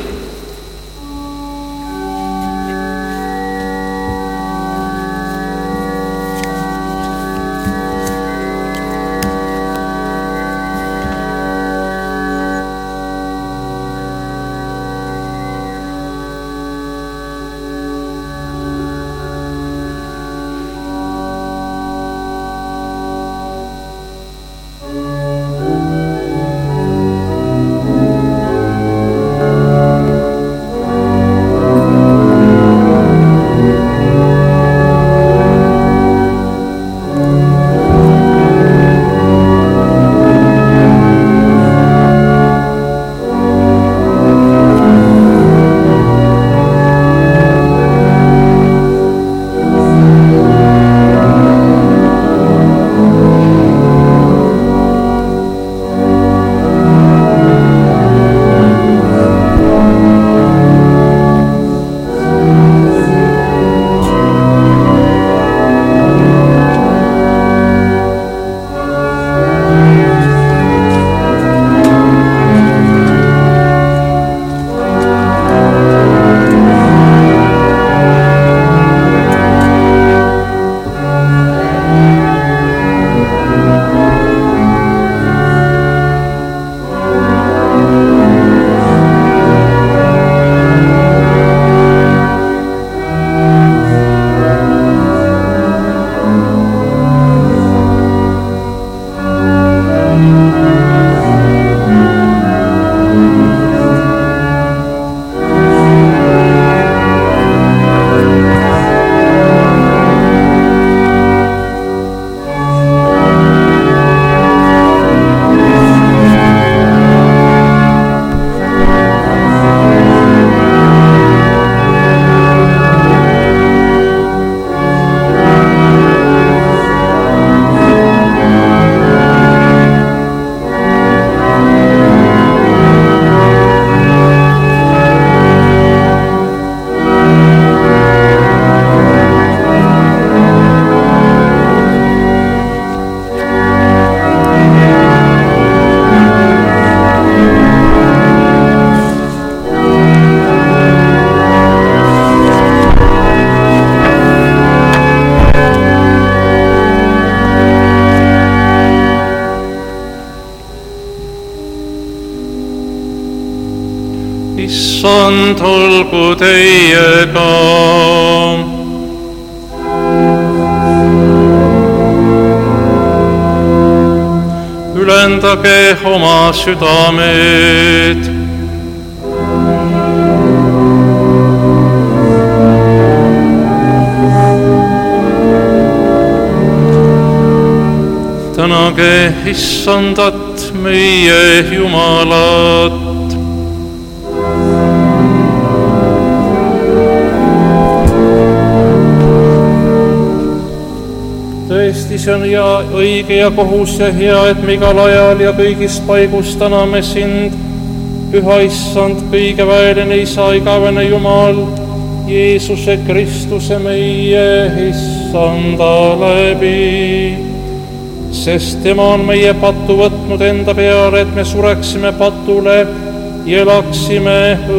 Issand, olgu teiega. Ülendage oma südamed. Tänage Issandat, meie Jumalat. Tõesti, see on ja õige ja kohus ja hea, et me igal ajal ja kõigis paigus täname sind, Püha Issand, kõige väeline Isa, igavene Jumal, Jeesuse Kristuse meie Issanda läbi. Sest tema on meie patu võtnud enda peale, et me sureksime patule ja elaksime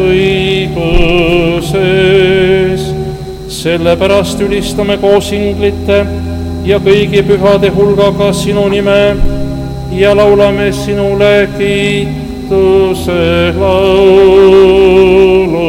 õiguses. Sellepärast ülistame koos inglite ja kõigi pühade hulgaga sinu nime ja laulame sinule kiituse laulu.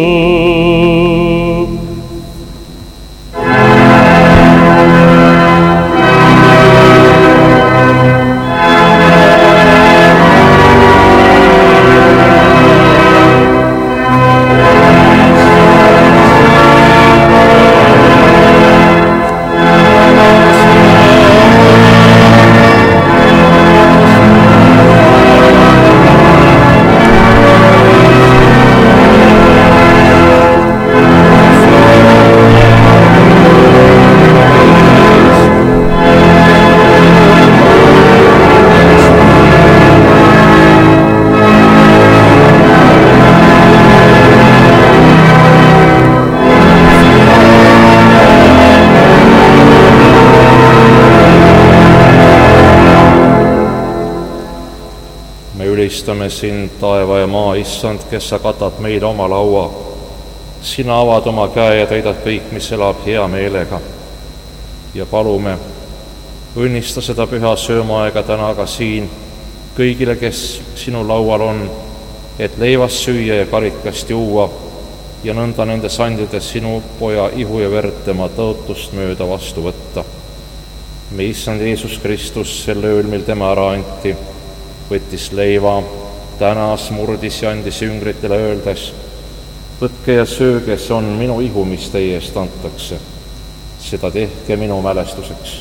ülistame sind, taeva ja maa issand, kes sa katad meile oma laua. Sina avad oma käe ja täidad kõik, mis elab hea meelega. Ja palume, õnnista seda püha söömaaega täna ka siin kõigile, kes sinu laual on, et leivast süüa ja karikast juua ja nõnda nende sandides sinu poja ihu ja verd tema tõotust mööda vastu võtta. Me issand Jeesus Kristus sel ööl, mil tema ära anti, võttis leiva, tänas, murdis ja andis jüngritele öeldes: võtke ja sööge, see on minu ihu, mis teie eest antakse. Seda tehke minu mälestuseks.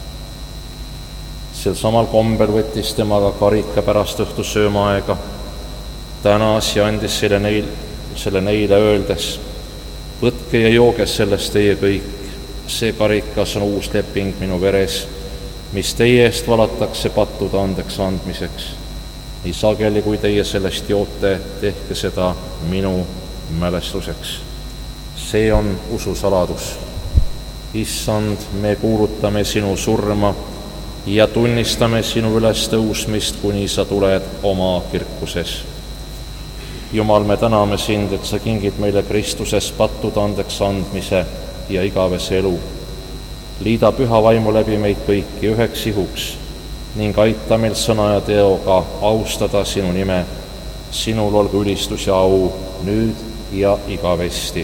Sel samal kombel võttis temaga karika pärast õhtu söömaaega, tänas ja andis selle, neil, selle neile öeldes: võtke ja jooge sellest teie kõik. See karikas on uus leping minu veres, mis teie eest valatakse pattude andeks andmiseks. Nii sageli, kui teie sellest joote, tehke seda minu mälestuseks. See on ususaladus. Issand, me kuulutame sinu surma ja tunnistame sinu ülestõusmist, kuni sa tuled oma kirkuses. Jumal, me täname sind, et sa kingid meile Kristuses pattude andeks andmise ja igavese elu. Liida püha vaimu läbi meid kõiki üheks ihuks ning aita meil sõna ja teoga austada sinu nime. Sinul olgu ülistus ja au nüüd ja igavesti.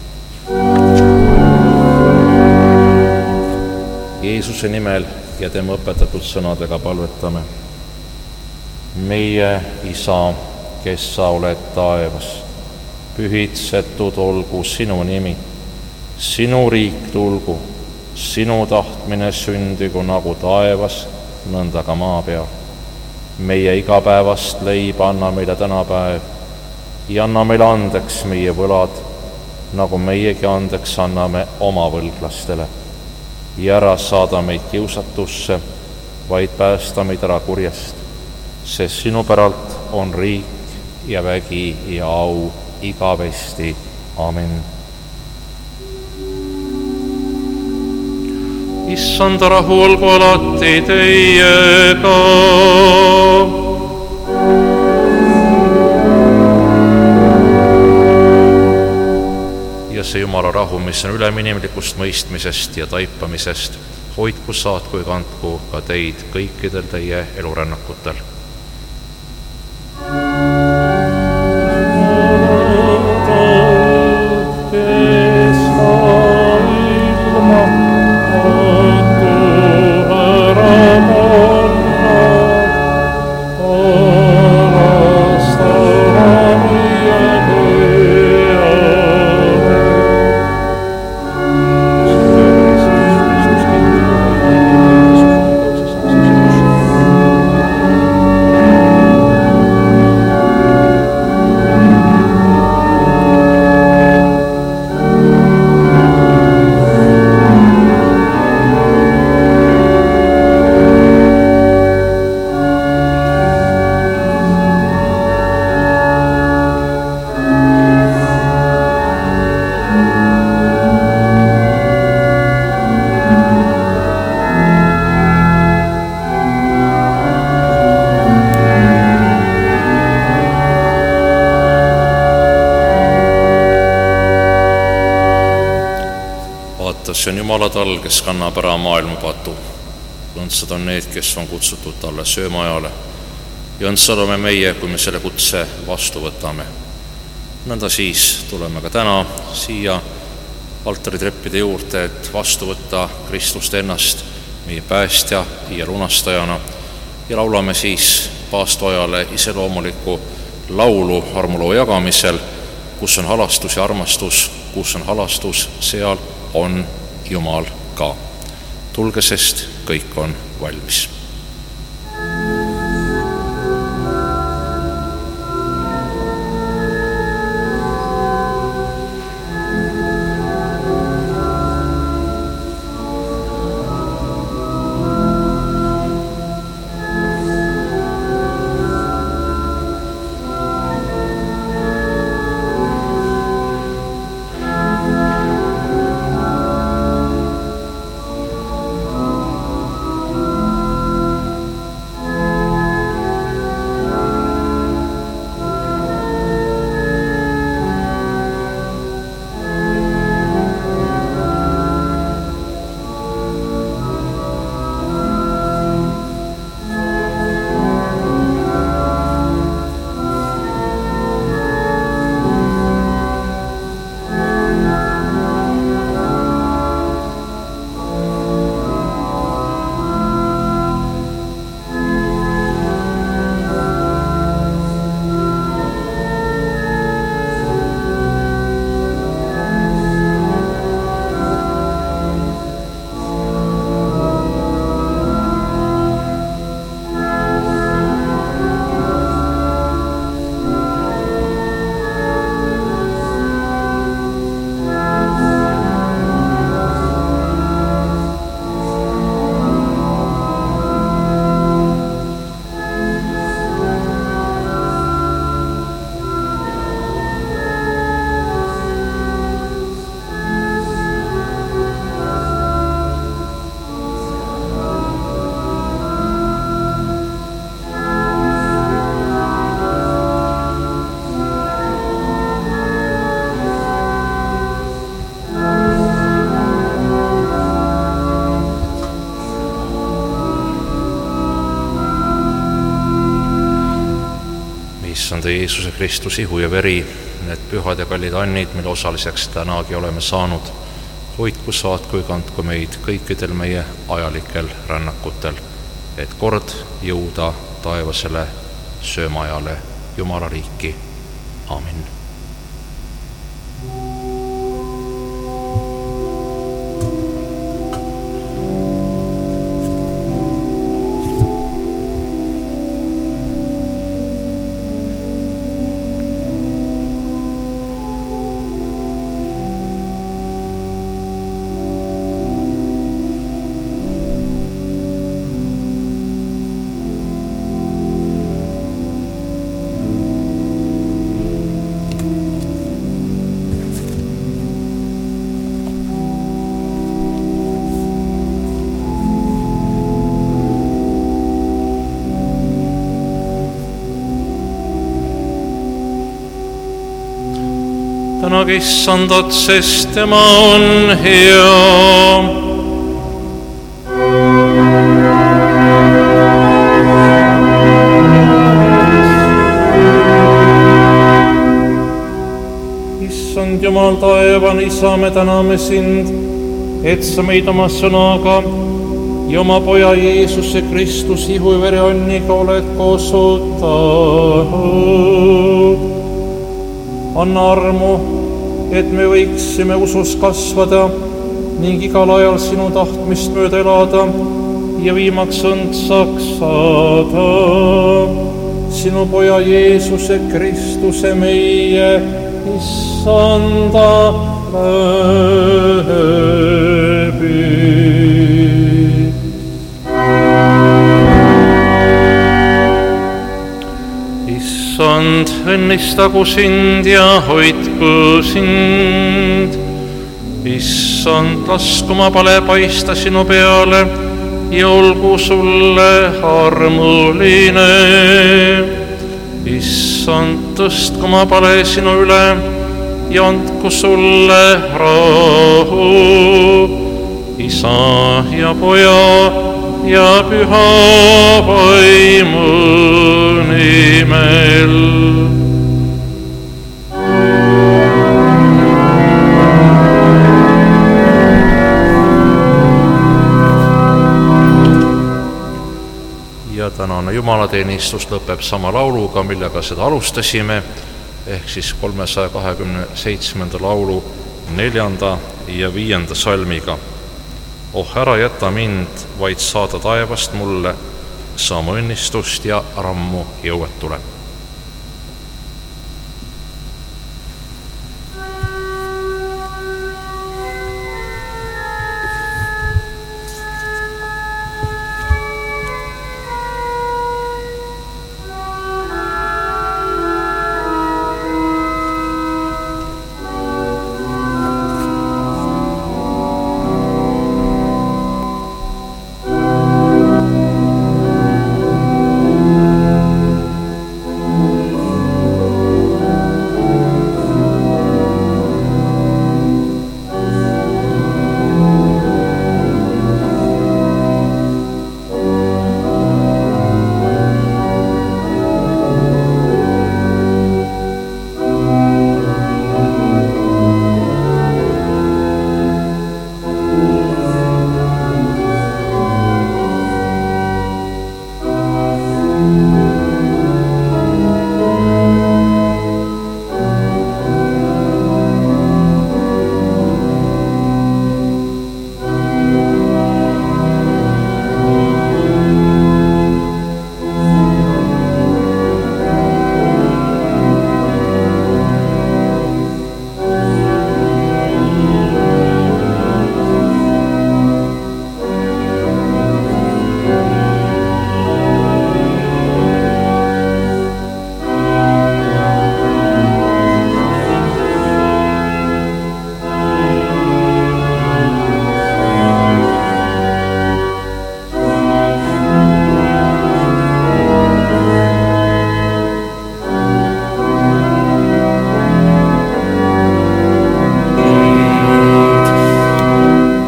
Jeesuse nimel ja tema õpetatud sõnadega palvetame. Meie Isa, kes sa oled taevas, pühitsetud olgu sinu nimi. Sinu riik tulgu, sinu tahtmine sündigu nagu taevas, nõnda ka maa peal. Meie igapäevast leiba anna meile täna päev ja anna meile andeks meie võlad, nagu meiegi andeks anname oma võlglastele. Ja ära saada meid kiusatusse, vaid päästa meid ära kurjast, sest sinu päralt on riik ja vägi ja au igavesti. Amen. Issand, rahu olgu alati teiega. Ja see Jumala rahu, mis on ülemiinimlikust mõistmisest ja taipamisest, hoidku, saatku ja kandku ka teid kõikidel teie elurännakutel. See on Jumala tal, kes kannab ära maailma patu. Õndsad on need, kes on kutsutud talle söömaajale. Ja õndsad oleme meie, kui me selle kutse vastu võtame. Nõnda siis tuleme ka täna siia altaritreppide juurde, et vastu võtta Kristust ennast, meie päästja ja lunastajana. Ja laulame siis paastoajale iseloomuliku laulu armuloo jagamisel, kus on halastus ja armastus, kus on halastus, seal on Jumal ka. Tulge, sest kõik on valmis. issanda Jeesuse Kristus ihu ja veri, need pühad ja kallid annid, mille osaliseks tänagi oleme saanud, hoidku, saatku ja kandku meid kõikidel meie ajalikel rännakutel, et kord jõuda taevasele söömajale Jumala riiki. Amin. Tänage issandat, sest tema on hea. Issand Jumal taevan, Isa, me täname sind, et sa meid oma sõnaga ja oma poja Jeesuse Kristus ihu ja vere anniga oled koosutanud. Anna armu, et me võiksime usus kasvada ning igal ajal sinu tahtmist mööda elada ja viimaks õndsaks saada sinu poja Jeesuse Kristuse meie issanda läbi. Issand, õnnistagu sind ja hoidku sind. Issand, lasku oma pale paista sinu peale ja olgu sulle armuline. Issand, tõstku oma pale sinu üle ja andku sulle rahu. Isa ja poja ja püha vaimu nimel. Ja tänane jumalateenistus lõpeb sama lauluga, millega seda alustasime, ehk siis kolmesaja kahekümne seitsmenda laulu neljanda ja viienda salmiga. Oh, ära jäta mind, vaid saada taevast mulle saama õnnistust ja rammu jõuetule.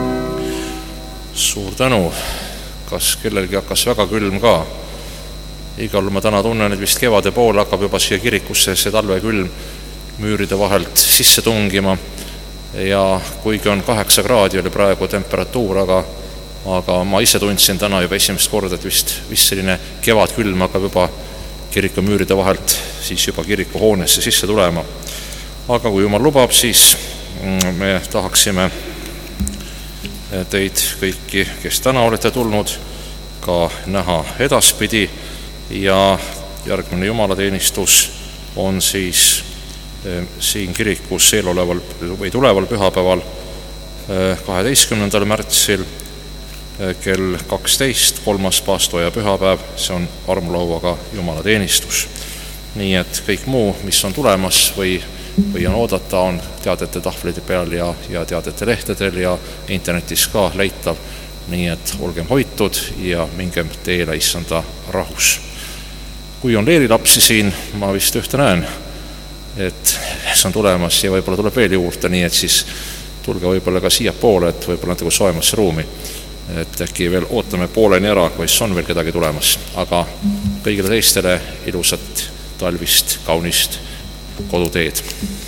Tänu, kas kellelgi hakkas väga külm ka igal ma täna tunnen, et vist kevade poole hakkab juba siia kirikusse see talvekülm müüride vahelt sisse tungima ja kuigi on kaheksa kraadi oli praegu temperatuur, aga aga ma ise tundsin täna juba esimest korda, et vist, vist selline kevadkülm hakkab juba kiriku müüride vahelt siis juba kiriku hoonesse sisse tulema. Aga kui Jumal lubab, siis me tahaksime teid kõiki, kes täna olete tulnud, ka näha edaspidi ja järgmine jumalateenistus on siis siin kirikus eeloleval või tuleval pühapäeval kaheteistkümnendal märtsil kell kaksteist, kolmas paastoja pühapäev, see on armulauaga jumalateenistus. Nii et kõik muu, mis on tulemas või, või on oodata, on teadete tahvlide peal ja, ja teadete lehtedel ja internetis ka leitav. Nii et olgem hoitud ja mingem teele issanda rahus. Kui on leerilapsi siin, ma vist ühte näen, et see on tulemas ja võib-olla tuleb veel juurde, nii et siis tulge võib-olla ka siia poole, et võib-olla natuke soemasse ruumi. Et äkki veel ootame pooleni ära, kui on veel kedagi tulemas. Aga kõigile teistele ilusat talvist, kaunist koduteed.